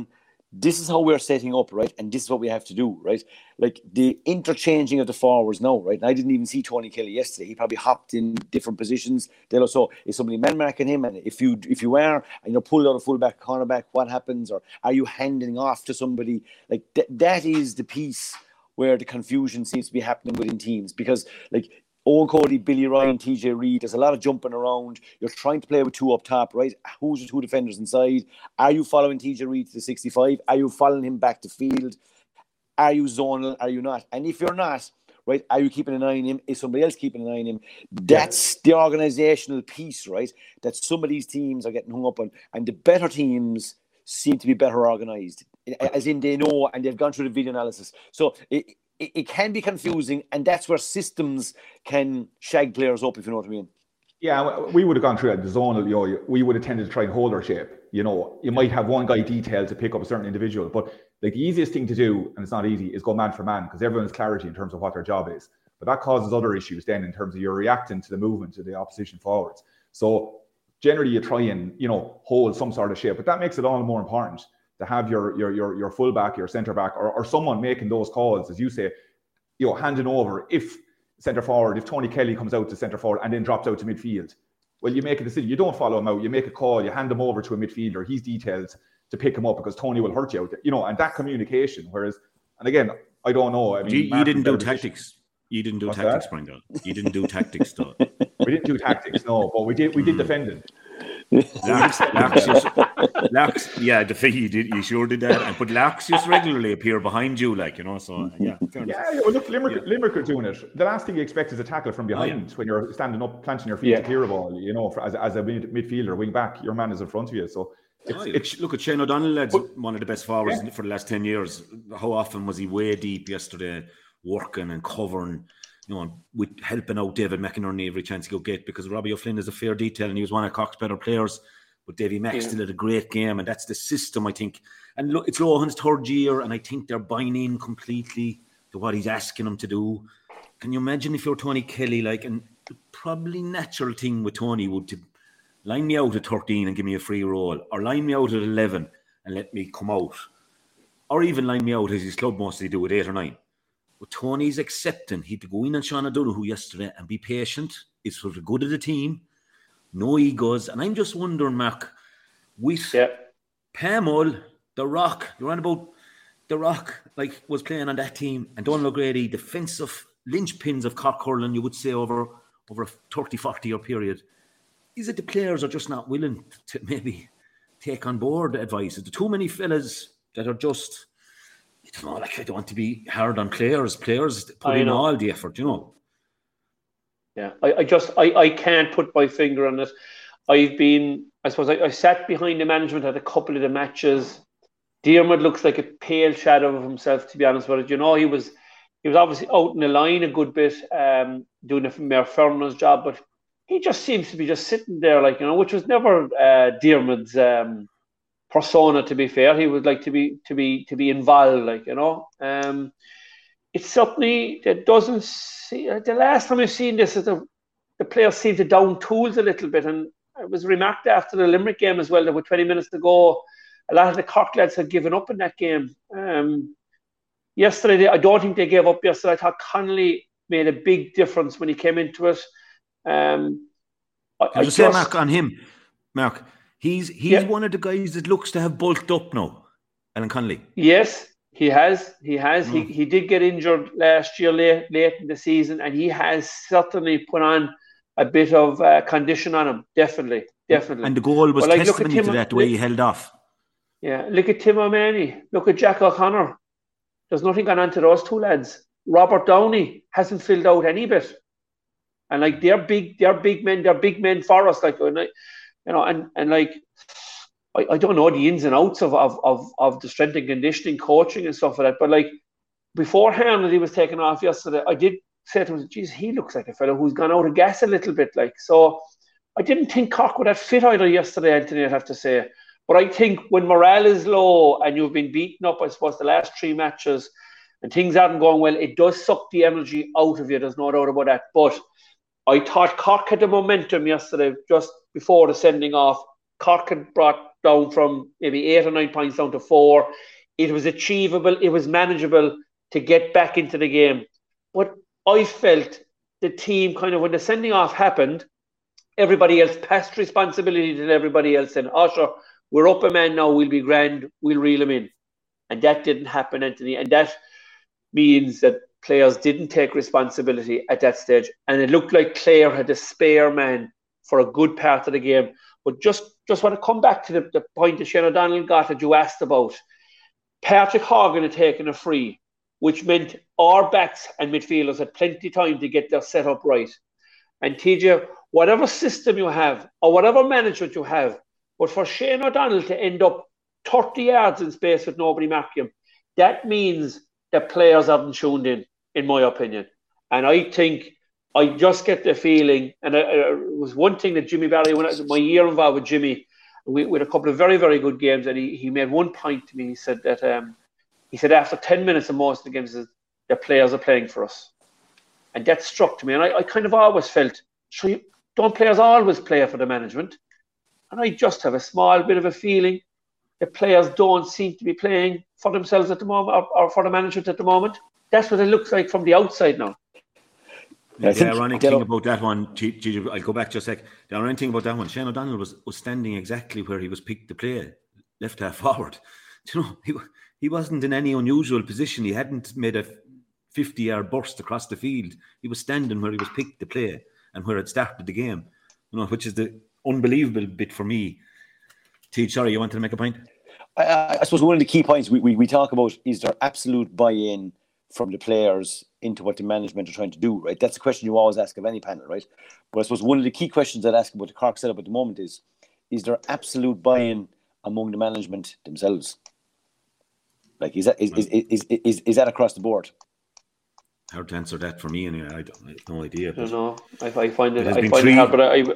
this is how we're setting up, right? And this is what we have to do, right? Like the interchanging of the forwards now, right? And I didn't even see Tony Kelly yesterday. He probably hopped in different positions. Then also, is somebody man marking him? And if you if you are, and you're pulled out of fullback, cornerback, what happens? Or are you handing off to somebody? Like th- that is the piece where the confusion seems to be happening within teams, because like Owen Cody, Billy Ryan, T J Reid, there's a lot of jumping around. You're trying to play with two up top, right? Who's the two defenders inside? Are you following T J Reid to the sixty-five? Are you following him back to field? Are you zonal? Are you not? And if you're not, right, are you keeping an eye on him? Is somebody else keeping an eye on him? That's the organizational piece, right? That some of these teams are getting hung up on. And the better teams seem to be better organized, as in they know and they've gone through the video analysis. So it, it, it can be confusing, and that's where systems can shag players up, if you know what I mean. Yeah, we would have gone through that. The zonal, you know, we would have tended to try and hold our shape. You know, you might have one guy detailed to pick up a certain individual, but like the easiest thing to do, and it's not easy, is go man for man, because everyone's clarity in terms of what their job is. But that causes other issues then in terms of you're reacting to the movement of the opposition forwards. So generally you try and, you know, hold some sort of shape, but that makes it all the more important to have your your your your fullback, your centre back, or, or someone making those calls, as you say, you know, handing over if centre forward, if Tony Kelly comes out to centre forward and then drops out to midfield. Well, you make a decision. You don't follow him out. You make a call. You hand him over to a midfielder. He's detailed to pick him up because Tony will hurt you out there. You know, and that communication. Whereas, and again, I don't know. I mean, you, you didn't do tactics. You didn't do What's tactics, that? Brendan. You didn't do tactics, though. We didn't do tactics, no, but we did. We did defending. Lax, Lax, just, Lax, yeah, the thing you did, you sure did that. But Lax just regularly appear behind you, like, you know. So yeah, fair yeah. enough. Well, look, Limerick, Yeah. Limerick are doing it. The last thing you expect is a tackle from behind Oh, yeah. when you're standing up, planting your feet Yeah. to clear a ball. You know, for, as as a mid, midfielder, wing back, your man is in front of you. So it's, Oh, yeah. it's Look at Shane O'Donnell, lads, one of the best forwards yeah. for the last ten years. How often was he way deep yesterday, working and covering, you know, with helping out David McInerney every chance he could get, because Robbie O'Flynn is a fair detail and he was one of Cork's better players. But Davy Mack yeah. still had a great game, and that's the system, I think. And look, it's Lohan's third year, and I think they're buying in completely to what he's asking them to do. Can you imagine if you're Tony Kelly, like, and the probably natural thing with Tony would to line me out at thirteen and give me a free roll, or line me out at eleven and let me come out, or even line me out as his club mostly do at eight or nine. But Tony's accepting he'd go in on Sean O'Donoghue yesterday and be patient. It's for the good of the team. No egos. And I'm just wondering, Mark, with Yeah. Pamol, The Rock, you're on about The Rock, like, was playing on that team, and Donald O'Grady, defensive linchpins of Cork hurling, you would say, over, over a thirty, forty-year period. Is it the players are just not willing to maybe take on board the advice? Is there too many fellas that are just, I don't know, like, I don't want to be hard on players. Players put I in know. all the effort, you know. Yeah, I, I just I, I can't put my finger on it. I've been, I suppose, I, I sat behind the management at a couple of the matches. Diarmuid looks like a pale shadow of himself, to be honest with it. You know, he was he was obviously out in the line a good bit, um, doing a Mayor Ferner's job, but he just seems to be just sitting there, like, you know, which was never uh, Diarmuid's um, persona. To be fair, he would like to be to be to be involved, like, you know. Um, it's something that doesn't see. The last time I've seen this is the the players seem to down tools a little bit, and it was remarked after the Limerick game as well that with twenty minutes to go, a lot of the Cork lads had given up in that game. Um, yesterday, I don't think they gave up yesterday. I thought Connolly made a big difference when he came into it. Um, I, Can I I just just, say, Mark, on him, Mark, he's he's Yeah. one of the guys that looks to have bulked up now, Alan Connolly. Yes, he has. He has. Mm. He he did get injured last year, late late in the season, and he has certainly put on a bit of uh, condition on him. Definitely, definitely. And the goal was But, like, look at testimony Tim- to that, the way he held off. Yeah, look at Tim O'Mahony. Look at Jack O'Connor. There's nothing gone on to those two lads. Robert Downey hasn't filled out any bit, and like they're big, they're big men. They're big men for us. Like, and, like, you know, and and like I, I don't know the ins and outs of, of of of the strength and conditioning, coaching, and stuff like that. But like beforehand, when he was taken off yesterday, I did say to him, "Geez, he looks like a fellow who's gone out of gas a little bit." Like, so I didn't think Cork would have fit either yesterday, Anthony, I'd have to say. But I think when morale is low and you've been beaten up, I suppose, the last three matches and things aren't going well, it does suck the energy out of you. There's no doubt about that. But I thought Cork had the momentum yesterday just before the sending off. Cork had brought down from maybe eight or nine points down to four. it was achievable, it was manageable to get back into the game. But I felt the team kind of, when the sending off happened, everybody else passed responsibility to everybody else and, oh, sure, we're up a man now, we'll be grand, we'll reel him in. And that didn't happen, Anthony. And that means that players didn't take responsibility at that stage. And it looked like Clare had a spare man for a good part of the game. But just, just want to come back to the, the point that Shane O'Donnell got that you asked about. Patrick Horgan had taken a free, which meant our backs and midfielders had plenty of time to get their setup right. And T J, whatever system you have or whatever management you have, but for Shane O'Donnell to end up thirty yards in space with nobody marking him, that means that players haven't tuned in, in my opinion. And I think, I just get the feeling, and it, it was one thing that Jimmy Barry, when I was my year involved with Jimmy, we, we had a couple of very, very good games, and he, he made one point to me. He said that um, he said after ten minutes of most of the games, the players are playing for us. And that struck to me. And I, I kind of always felt, sure, don't players always play for the management? And I just have a small bit of a feeling that players don't seem to be playing for themselves at the moment, or, or for the management at the moment. That's what it looks like from the outside now. Yeah, the ironic thing about that one, Gigi, I'll go back just a sec. The ironic thing about that one, Shane O'Donnell was, was standing exactly where he was picked to play, left half forward. You know, he, he wasn't in any unusual position. He hadn't made a fifty-yard burst across the field. He was standing where he was picked to play and where it started the game. You know, which is the unbelievable bit for me. Tej, sorry, you wanted to make a point? I, I suppose one of the key points we, we, we talk about is there absolute buy-in from the players into what the management are trying to do, right? That's a question you always ask of any panel, right? But I suppose one of the key questions I'd ask about the Cork setup at the moment is, is there absolute buy-in among the management themselves? Like, is that is is is is, is, is that across the board? Hard to answer that for me anyway. I, don't, I have no idea. I don't know. I, I find it, it I find three... it hard, but I,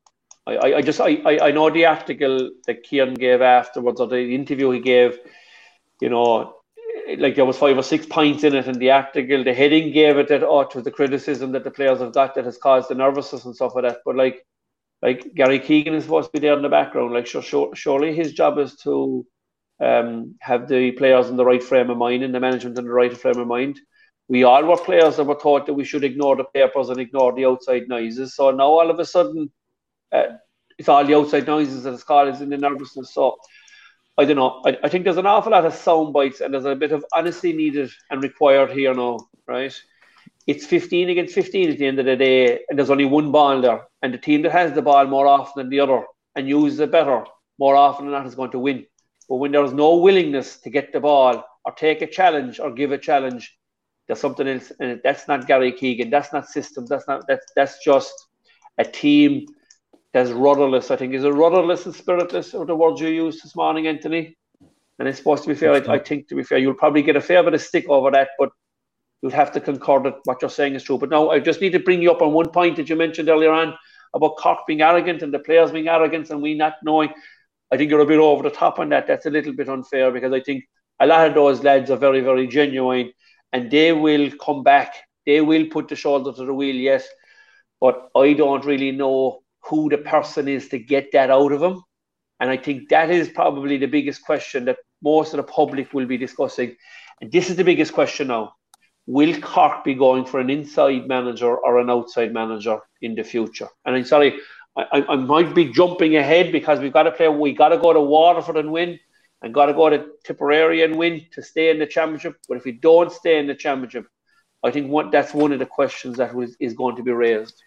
I, I just, I, I know the article that Kieran gave afterwards, or the interview he gave, you know, like there was five or six points in it, and the article, the heading gave it that, oh, it was the criticism that the players have got that has caused the nervousness and stuff like that. But like, like Gary Keegan is supposed to be there in the background. Like, sure, sure, surely his job is to um, have the players in the right frame of mind and the management in the right frame of mind. We all were players that were taught that we should ignore the papers and ignore the outside noises. So now all of a sudden, uh, it's all the outside noises that it's called, is in the nervousness. So I don't know. I, I think there's an awful lot of sound bites, and there's a bit of honesty needed and required here now, right? It's fifteen against fifteen at the end of the day, and there's only one ball there. And the team that has the ball more often than the other and uses it better more often than not is going to win. But when there's no willingness to get the ball or take a challenge or give a challenge, there's something else. And that's not Gary Keegan. That's not systems. That's not. That's that's just a team that's rudderless. I think is it rudderless and spiritless, or the words you used this morning, Anthony. And it's supposed to be fair. I, I think, to be fair, you'll probably get a fair bit of stick over that, but you'll have to concur that what you're saying is true. But now I just need to bring you up on one point that you mentioned earlier on about Cork being arrogant and the players being arrogant and we not knowing. I think you're a bit over the top on that. That's a little bit unfair, because I think a lot of those lads are very, very genuine, and they will come back. They will put the shoulder to the wheel, yes. But I don't really know who the person is to get that out of them. And I think that is probably the biggest question that most of the public will be discussing. And this is the biggest question now. Will Cork be going for an inside manager or an outside manager in the future? And I'm sorry, I, I might be jumping ahead, because we've got to play, we got to go to Waterford and win, and got to go to Tipperary and win to stay in the championship. But if we don't stay in the championship, I think what, that's one of the questions that was, is going to be raised.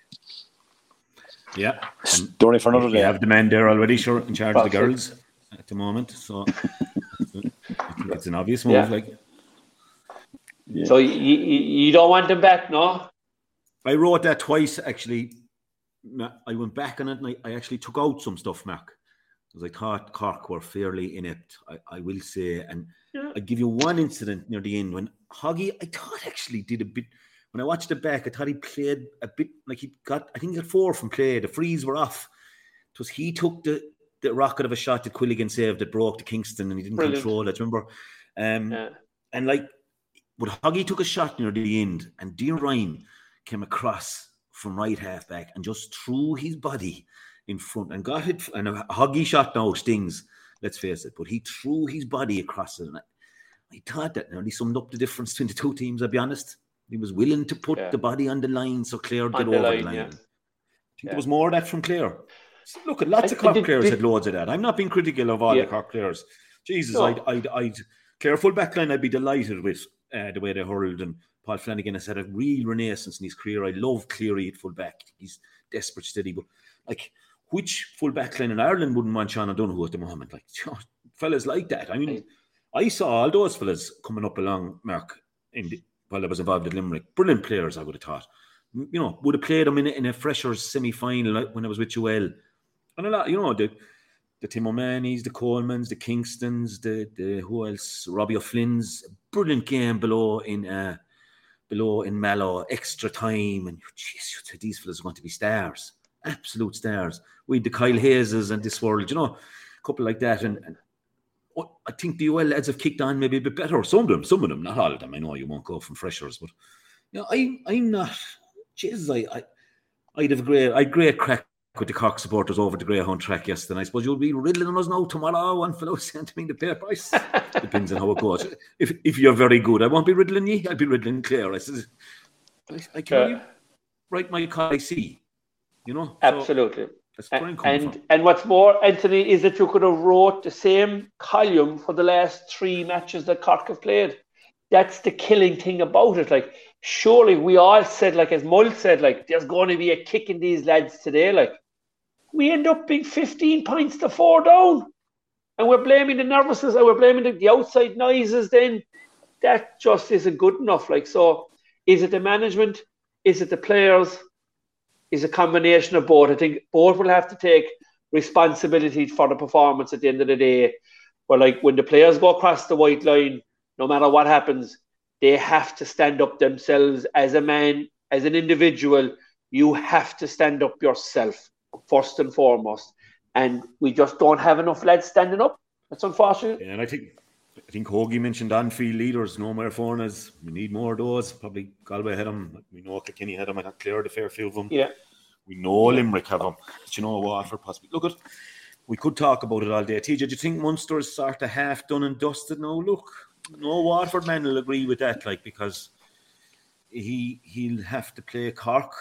Yeah. Story for another day. We have the man there already, sure, in charge Probably. of the girls at the moment. So I think it's an obvious move. Yeah. Like, yeah. So you, you, you don't want them back, no? I wrote that twice, actually. I went back on it, and I, I actually took out some stuff, Mark, because I thought Cork were fairly inept, I, I will say. And yeah. I'd give you one incident near the end when Hoggy, I thought actually did a bit. When I watched it back, I thought he played a bit like he got, I think he got four from play. The frees were off. It was he took the, the rocket of a shot that Quilligan saved that broke to Kingston, and he didn't Brilliant. control it, remember? Um, yeah. And like, but Hoggy took a shot near the end, and Dean Ryan came across from right half back and just threw his body in front and got it. And a Hoggy shot now stings, let's face it, but he threw his body across it. And I thought that nearly summed up the difference between the two teams, I'll be honest. He was willing to put yeah. the body on the line so Clare would get the over line, the line. Yeah. I think yeah. there was more of that from Clare. Look, lots I, of Cork did, players did, had loads of that. I'm not being critical of all yeah. the Cork players. Jesus, no. I'd, I'd, I'd Clare full back line, I'd be delighted with uh, the way they hurled. And Paul Flanagan has had a real renaissance in his career. I love Cleary at full back. He's desperate steady. But, like, which full back line in Ireland wouldn't want Sean O'Donoghue at the moment? Like, you know, fellas like that. I mean, I saw all those fellas coming up along, Mark, in the, while I was involved at Limerick. Brilliant players, I would have thought. You know, would have played them in a, in a Freshers semi-final when I was with U L. And a lot, you know, the the Tim O'Mahony's, the Colemans, the Kingstons, the the who else? Robbie O'Flynn's. Brilliant game below in uh, below in Mallow, extra time, and geez, these fellas are going to be stars, absolute stars. We had the Kyle Hayeses and this world, you know, a couple like that, and. and I think the U L lads have kicked on maybe a bit better. Some of them, some of them, not all of them. I know you won't go from Freshers, but you know, I, I'm not. Jesus, I, I, I'd have a great, I'd great crack with the Cork supporters over the Greyhound track yesterday. And I suppose you'll be riddling us now tomorrow. One fellow sent me the paper. Depends on how it goes. If if you're very good, I won't be riddling you. I'll be riddling Clare. I said, I, I can uh, write my call I see. You know, absolutely. So, And and, and what's more, Anthony, is that you could have wrote the same column for the last three matches that Cork have played. That's the killing thing about it. Like, surely we all said, like as Mull said, like there's going to be a kick in these lads today. Like, we end up being fifteen points to four down, and we're blaming the nervousness and we're blaming the, the outside noises. Then that just isn't good enough. Like, so is it the management? Is it the players? Is a combination of both. I think both will have to take responsibility for the performance at the end of the day. Where, like, when the players go across the white line, no matter what happens, they have to stand up themselves as a man, as an individual. You have to stand up yourself, first and foremost. And we just don't have enough lads standing up. That's unfortunate. Yeah, and I think I think Hoagie mentioned on-field leaders, no more foreigners. We need more of those. Probably Galway had them. We know Kilkenny had them. I got cleared a fair few of them. Yeah. We know Limerick have them. But you know, Waterford possibly. Look, at, we could talk about it all day. T J, do you think Munster's sort of half done and dusted now? Look, no Waterford man will agree with that, like, because he, he'll have to play Cork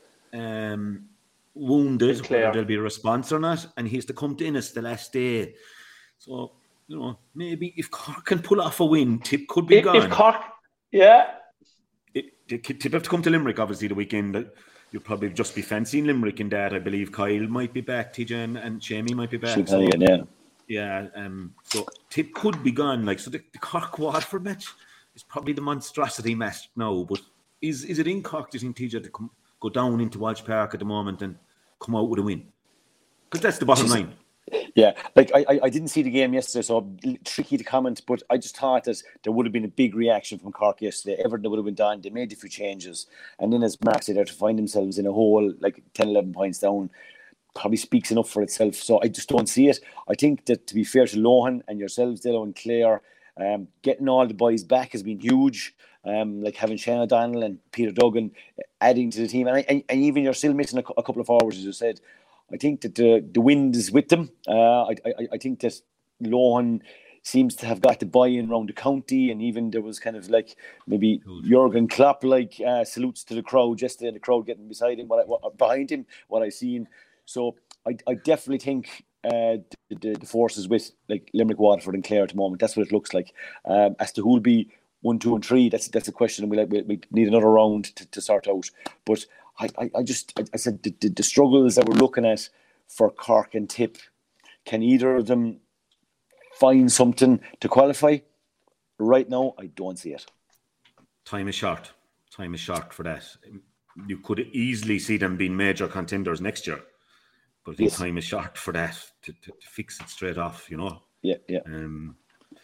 um, wounded, whether there'll be a response or not, and he has to come to Innis the last day. So, you know, maybe if Cork can pull off a win, Tip could be if, gone. If Cork, yeah. It, it, Tip have to come to Limerick, obviously, the weekend. You'll probably just be fancying Limerick in that. I believe Kyle might be back, T J, and, and Shamey might be back. So, yeah. Yeah, um, so Tip could be gone. Like, so the, the Cork-Waterford match is probably the monstrosity match now. But is is it in Cork, do you think, T J, to come, go down into Walsh Park at the moment and come out with a win? Because that's the bottom line. Yeah, like I, I didn't see the game yesterday, so tricky to comment, but I just thought that there would have been a big reaction from Cork yesterday. Everything would have been done. They made a few changes. And then, as Mark said, there to find themselves in a hole, like ten, eleven points down, probably speaks enough for itself. So I just don't see it. I think that, to be fair to Lohan and yourselves, Dillo and Clare, um, getting all the boys back has been huge. Um, like having Shane O'Donnell and Peter Duggan adding to the team. And, I, and, and even you're still missing a, a couple of forwards, as you said. I think that the, the wind is with them. Uh, I, I I think that Lohan seems to have got the buy-in around the county, and even there was kind of like maybe Jurgen Klopp like uh, salutes to the crowd yesterday, and the crowd getting beside him, what, I, what behind him, what I seen. So I I definitely think uh, the, the the forces with like Limerick, Waterford, and Clare at the moment. That's what it looks like. Um, as to who'll be one, two, and three, that's that's a question, and we like we, we need another round to, to sort out. But I, I, I just, I, I said the, the, the struggles that we're looking at for Cork and Tip, can either of them find something to qualify? Right now, I don't see it. Time is short. Time is short for that. You could easily see them being major contenders next year, but I think yes. time is short for that to, to, to fix it straight off, you know? Yeah, yeah. Um,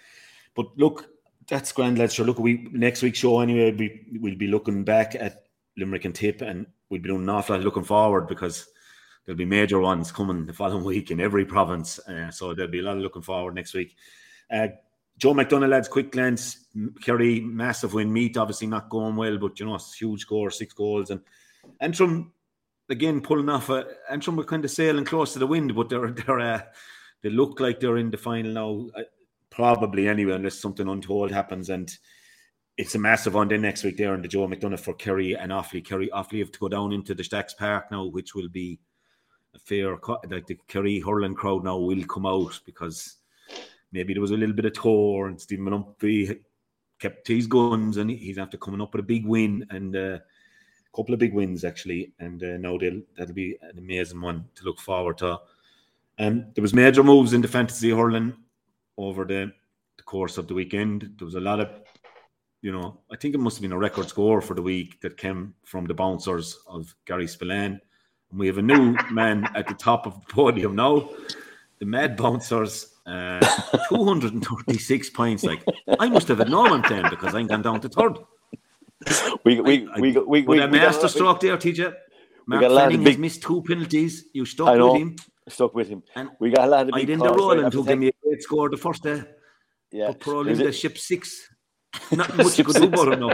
but look, that's grand, lads. Sure, look, we next week's show anyway, we, we'll be looking back at Limerick and Tip, and we'll be doing an awful lot looking forward, because there'll be major ones coming the following week in every province. Uh, so there'll be a lot of looking forward next week. Uh, Joe McDonough, lads, quick glance. Kerry, massive win. Meath, obviously not going well, but, you know, huge score, six goals. And Antrim, again, pulling off. A, Antrim were kind of sailing close to the wind, but they're, they're, uh, they look like they're in the final now. Uh, probably anyway, unless something untold happens. And it's a massive one then next week there in the Joe McDonough for Kerry and Offaly. Kerry, Offaly have to go down into the Stacks Park now, which will be a fair, like the Kerry hurling crowd now will come out because maybe there was a little bit of tour and Stephen Malumphey kept his guns and he's after coming up with a big win and uh, a couple of big wins actually. And uh, now they'll, that'll be an amazing one to look forward to. Um, there was major moves in the fantasy hurling over the, the course of the weekend. There was a lot of, you know, I think it must have been a record score for the week that came from the bouncers of Gary Spillane. And we have a new man at the top of the podium now, the Mad Bouncers, uh, two hundred thirty-six points. Like, I must have had Norman playing because I'm gone down to third. We we I, we I, we we, we a master stroke there, T J. Mark Fanning has missed two penalties. You stuck I know, with him. Stuck with him. And we got a lot of big I didn't calls, Roland right? who gave me a great score the first day. Yeah. But probably the ship six. Not much you could do about him now.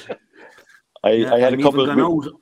I, yeah, I had I'm a couple even of out.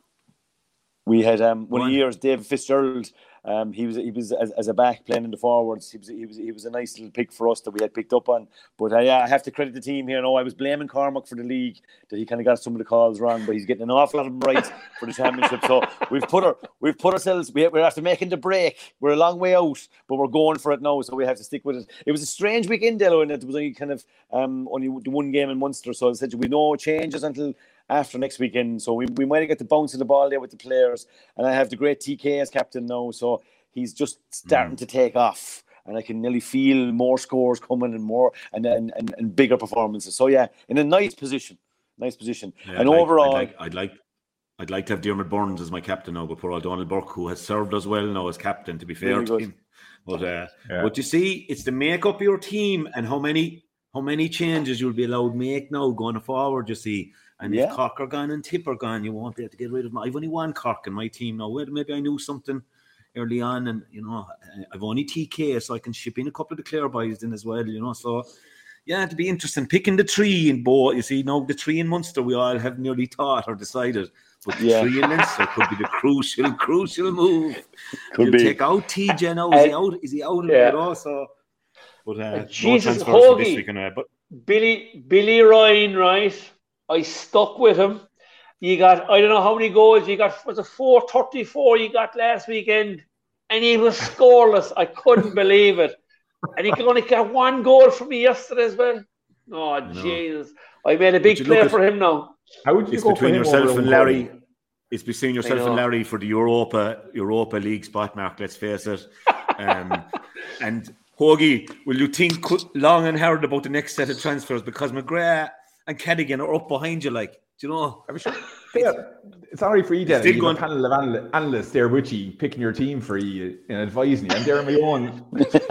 We had um, one Go of the years, David Fitzgerald. Um, he was he was as, as a back playing in the forwards. He was he was he was a nice little pick for us that we had picked up on. But I, uh, I have to credit the team here. No, I was blaming Cormac for the league that he kind of got some of the calls wrong, but he's getting an awful lot of them right for the championship. So we've put our we've put ourselves. We, we're after making the break. We're a long way out, but we're going for it now. So we have to stick with it. It was a strange weekend, Delo, and it was only kind of um, only the one game in Munster. So I said we no changes until after next weekend. So we, we might get the bounce of the ball there with the players. And I have the great T K as captain now. So he's just starting mm. to take off. And I can nearly feel more scores coming and more and, and, and, and bigger performances. So yeah, in a nice position. Nice position. Yeah, and I'd overall like, I'd like I'd like I'd like to have Diarmuid Burns as my captain now, but poor old Donald Burke, who has served us well now as captain, to be fair really to good. him. But uh, yeah. but you see, it's to make up your team and how many how many changes you'll be allowed to make now going forward, you see. And yeah. if Cork are gone and Tip are gone, you won't be able to get rid of them. I've only one Cork in my team now. Well, maybe I knew something early on, and you know, I've only T K, so I can ship in a couple of the Clare boys in as well, you know. So yeah, it'd be interesting picking the three in both. You see, now the three in Munster we all have nearly thought or decided, but the yeah. three in Leinster could be the crucial, crucial move. Could You'll be take out T J now. Is uh, he out? Is he out of yeah. it also? But uh, Jesus, no transfers for this week anyway. But Billy Billy Ryan, right? I stuck with him. You got, I don't know how many goals you got. Was it four thirty-four you got last weekend? And he was scoreless. I couldn't believe it. And he could only get one goal from me yesterday as well. Oh, Jesus. I made a big play for him now. How would you it's go between for yourself and Larry. Goal? It's between yourself and Larry for the Europa Europa League spot, Mark, let's face it. Um, and Hoagie, will you think long and hard about the next set of transfers? Because McGrath and Cadigan are up behind you, like, do you know? I'm sure. Yeah, it's all right for you, Dan. You have a panel of analysts there with you, picking your team for you and advising you. I'm there on my own,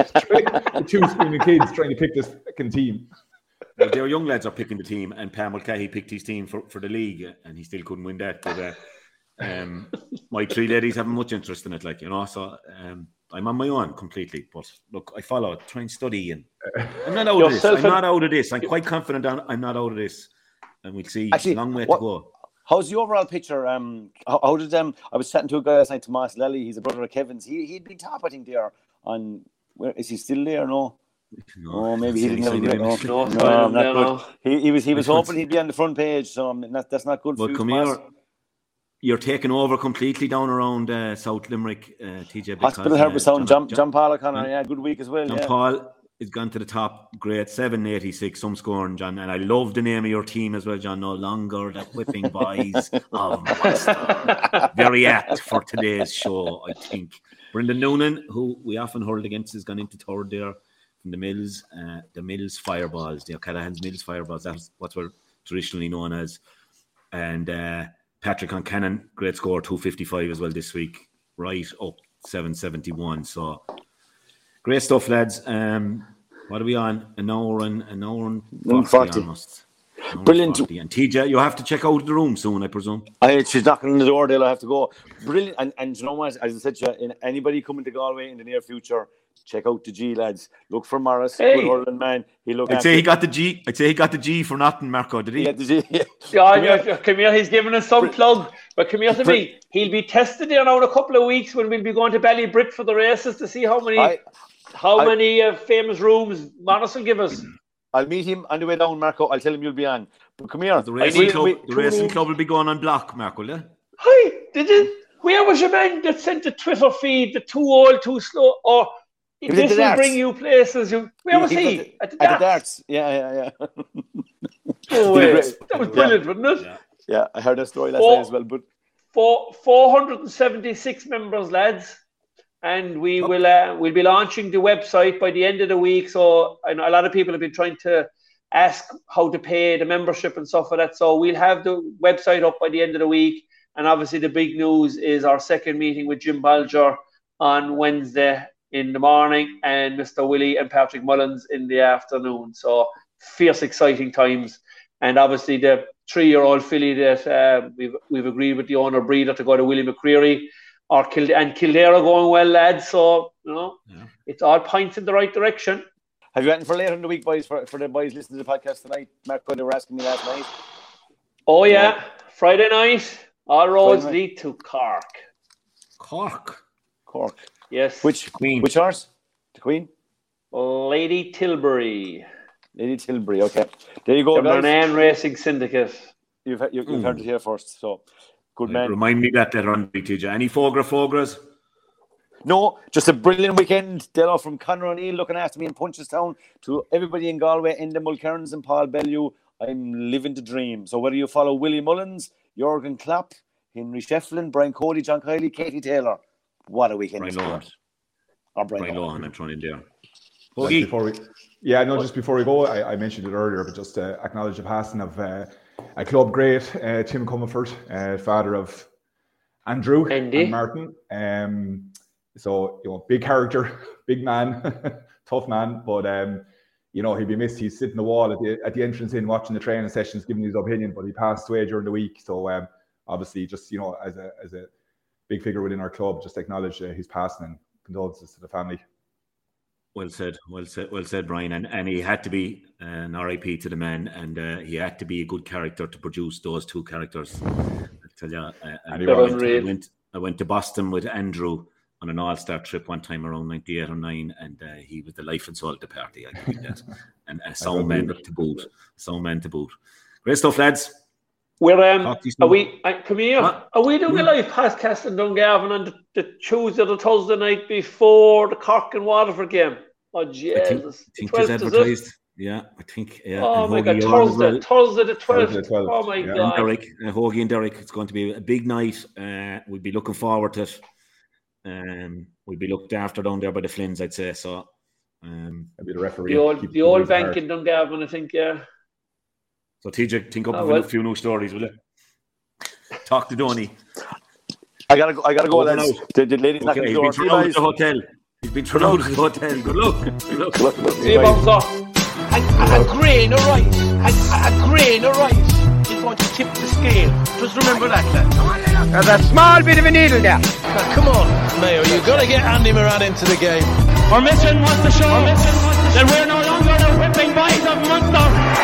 the two screaming kids trying to pick this fucking team. Well, their young lads are picking the team, and Pam Mulcahy picked his team for, for the league, and he still couldn't win that. But uh, um, my three ladies haven't much interest in it, like, you know. So um, I'm on my own completely. But look, I follow it, try and study, and I'm not out of this. I'm not out of this. I'm quite confident I'm not out of this, and we'll see. Actually, it's a long way what, to go. How's the overall picture? Um, how, how did um? I was chatting to a guy last night, Tomas Lely. He's a brother of Kevin's. He he'd been top, I think, there on. Where is he still there? No. No, oh, maybe he didn't have it. No, no, no, not good. He, he was he was hoping he'd be on the front page, so um, that, that's not good for you. Come here. You're taking over completely down around uh, South Limerick, uh, T J. Hospital Herbertown, John, John, John Paul O'Connor, yeah, good week as well. John yeah. Paul has gone to the top, great, seven eighty-six, some scoring, John. And I love the name of your team as well, John. No longer the whipping boys of Munster. Very apt for today's show, I think. Brendan Noonan, who we often hurled against, has gone into third there from the Mills, uh, the Mills Fireballs, the O'Callaghan's Mills Fireballs. That's what we're traditionally known as. And uh, Patrick O'Cannon, great score, two fifty-five as well this week, right up seven seventy-one. So great stuff, lads. Um, what are we on? An hour and an hour and forty almost. Brilliant. forty. And T J, you have to check out the room soon, I presume. I, she's knocking on the door, Dale. I have to go. Brilliant. And, and you know what? As I said to you, in anybody coming to Galway in the near future, check out the G, lads. Look for Morris. Hey. Good hurling man. He look I'd say he got the G. I'd say he got the G for nothing, Marco. Did he? He got the G. Yeah. Yeah, come, yeah, here. come here. He's giving us some Br- plug. But come here to Br- me. He'll be tested there now in a couple of weeks when we'll be going to Ballybrit for the races to see how many. I, how I, many uh, famous rooms Manos will give us? I'll meet him on the way down, Marco. I'll tell him you'll be on. But come here. The racing, need, club, we, the racing rooms. club will be going on block, Marco, yeah? Hi, did you? Where was your man that sent the Twitter feed, the too old, too slow? Or this will darts. bring you places. You, where he, was he? he? At the, at darts. the darts. Yeah, yeah, yeah. Oh, wait. That was brilliant, yeah. wasn't it? Yeah. yeah, I heard that story last Four, night as well. But four, four hundred seventy-six members, lads. And we will uh, we'll be launching the website by the end of the week. So I know a lot of people have been trying to ask how to pay the membership and stuff like that. So we'll have the website up by the end of the week. And obviously the big news is our second meeting with Jim Bolger on Wednesday in the morning and Mister Willie and Patrick Mullins in the afternoon. So fierce, exciting times. And obviously the three-year-old filly that uh, we've we've agreed with the owner breeder to go to Willie McCreary. Or Kild- and Kildare are going well, lads. So, you know, yeah. It's all points in the right direction. Have you anything for later in the week, boys, for, for the boys listening to the podcast tonight? Marco, they were asking me last night. Oh, yeah. yeah. Friday night, all roads lead to Cork. Cork? Cork. Yes. Which Queen? Which horse? The Queen? Lady Tilbury. Lady Tilbury, okay. There you go, the guys. Manan Racing Syndicate. You've, you've, you've mm. heard it here first, so... Good man. Remind me that later on, T J. Any Fogra Fogras? No, just a brilliant weekend. Delo from Conor O'Neill looking after me in Punchestown to everybody in Galway, Enda Mulcairns and Paul Bellew. I'm living the dream. So whether you follow Willie Mullins, Jurgen Klopp, Henry Shefflin, Brian Cody, John Kiley, Katie Taylor, what a weekend. Brian Lohan. Or Brian, Brian Lohan, I'm trying in there. Before we, yeah, no, just before we go, I, I mentioned it earlier, but just to acknowledge the passing of uh, a club great, uh, Tim Comerford, uh, father of Andrew Andy. and Martin. Um, so, you know, big character, big man, tough man, but, um, you know, he'd be missed. He's sitting the wall at the, at the entrance in, watching the training sessions, giving his opinion, but he passed away during the week. So, um, obviously, just, you know, as a as a big figure within our club, just acknowledge uh, his passing and condolences to the family. Well said, well said, well said, Brian. And and he had to be an R I P to the man, and uh, he had to be a good character to produce those two characters. I tell you, uh, I, went, I, went, I went to Boston with Andrew on an all-star trip one time around ninety-eight or nine, and uh, he was the life and soul of the party. I think that, and a sound man to boot, sound man to boot. Great stuff, lads. We're um, are we? Uh, come here. What? Are we doing yeah. a live podcast in Dungarvan on the, the Tuesday or the Thursday night before the Cork and Waterford game? Oh Jesus! I think, I think it's advertised. It? Yeah, I think. Yeah. Oh and my Hoagie God! Thursday, well. Thursday the twelfth. Oh my yeah. God! And Derek, uh, Hoagie and Derek. It's going to be a big night. Uh, we'll be looking forward to it. Um, we'll be looked after down there by the Flynns, I'd say. So, um, I'll be the referee. The old, the old bank in Dungarvan, I think. Yeah. So T J, think up oh, of well. a few new stories, will you? Talk to Donny. I gotta go. I gotta go. Lads. The, the ladies okay, he's been thrown out of the hotel. He's been thrown out of the hotel. Good luck. Good luck. Good luck. See you, Bouncer. A, a, a grain of rice, a, a grain of rice is going to tip the scale. Just remember that, lad. There's a small bit of a needle there. Now, come on, Mayo, you've got to get Andy Moran into the game. Our mission was to show that we're no longer the whipping boys of Munster.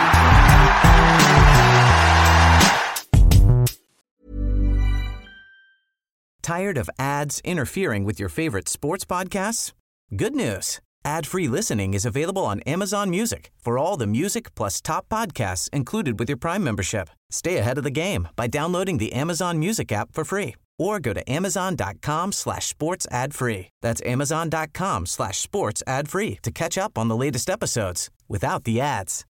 Tired of ads interfering with your favorite sports podcasts? Good news. Ad-free listening is available on Amazon Music for all the music plus top podcasts included with your Prime membership. Stay ahead of the game by downloading the Amazon Music app for free or go to amazon.com slash sports ad free. That's amazon.com slash sports ad free to catch up on the latest episodes without the ads.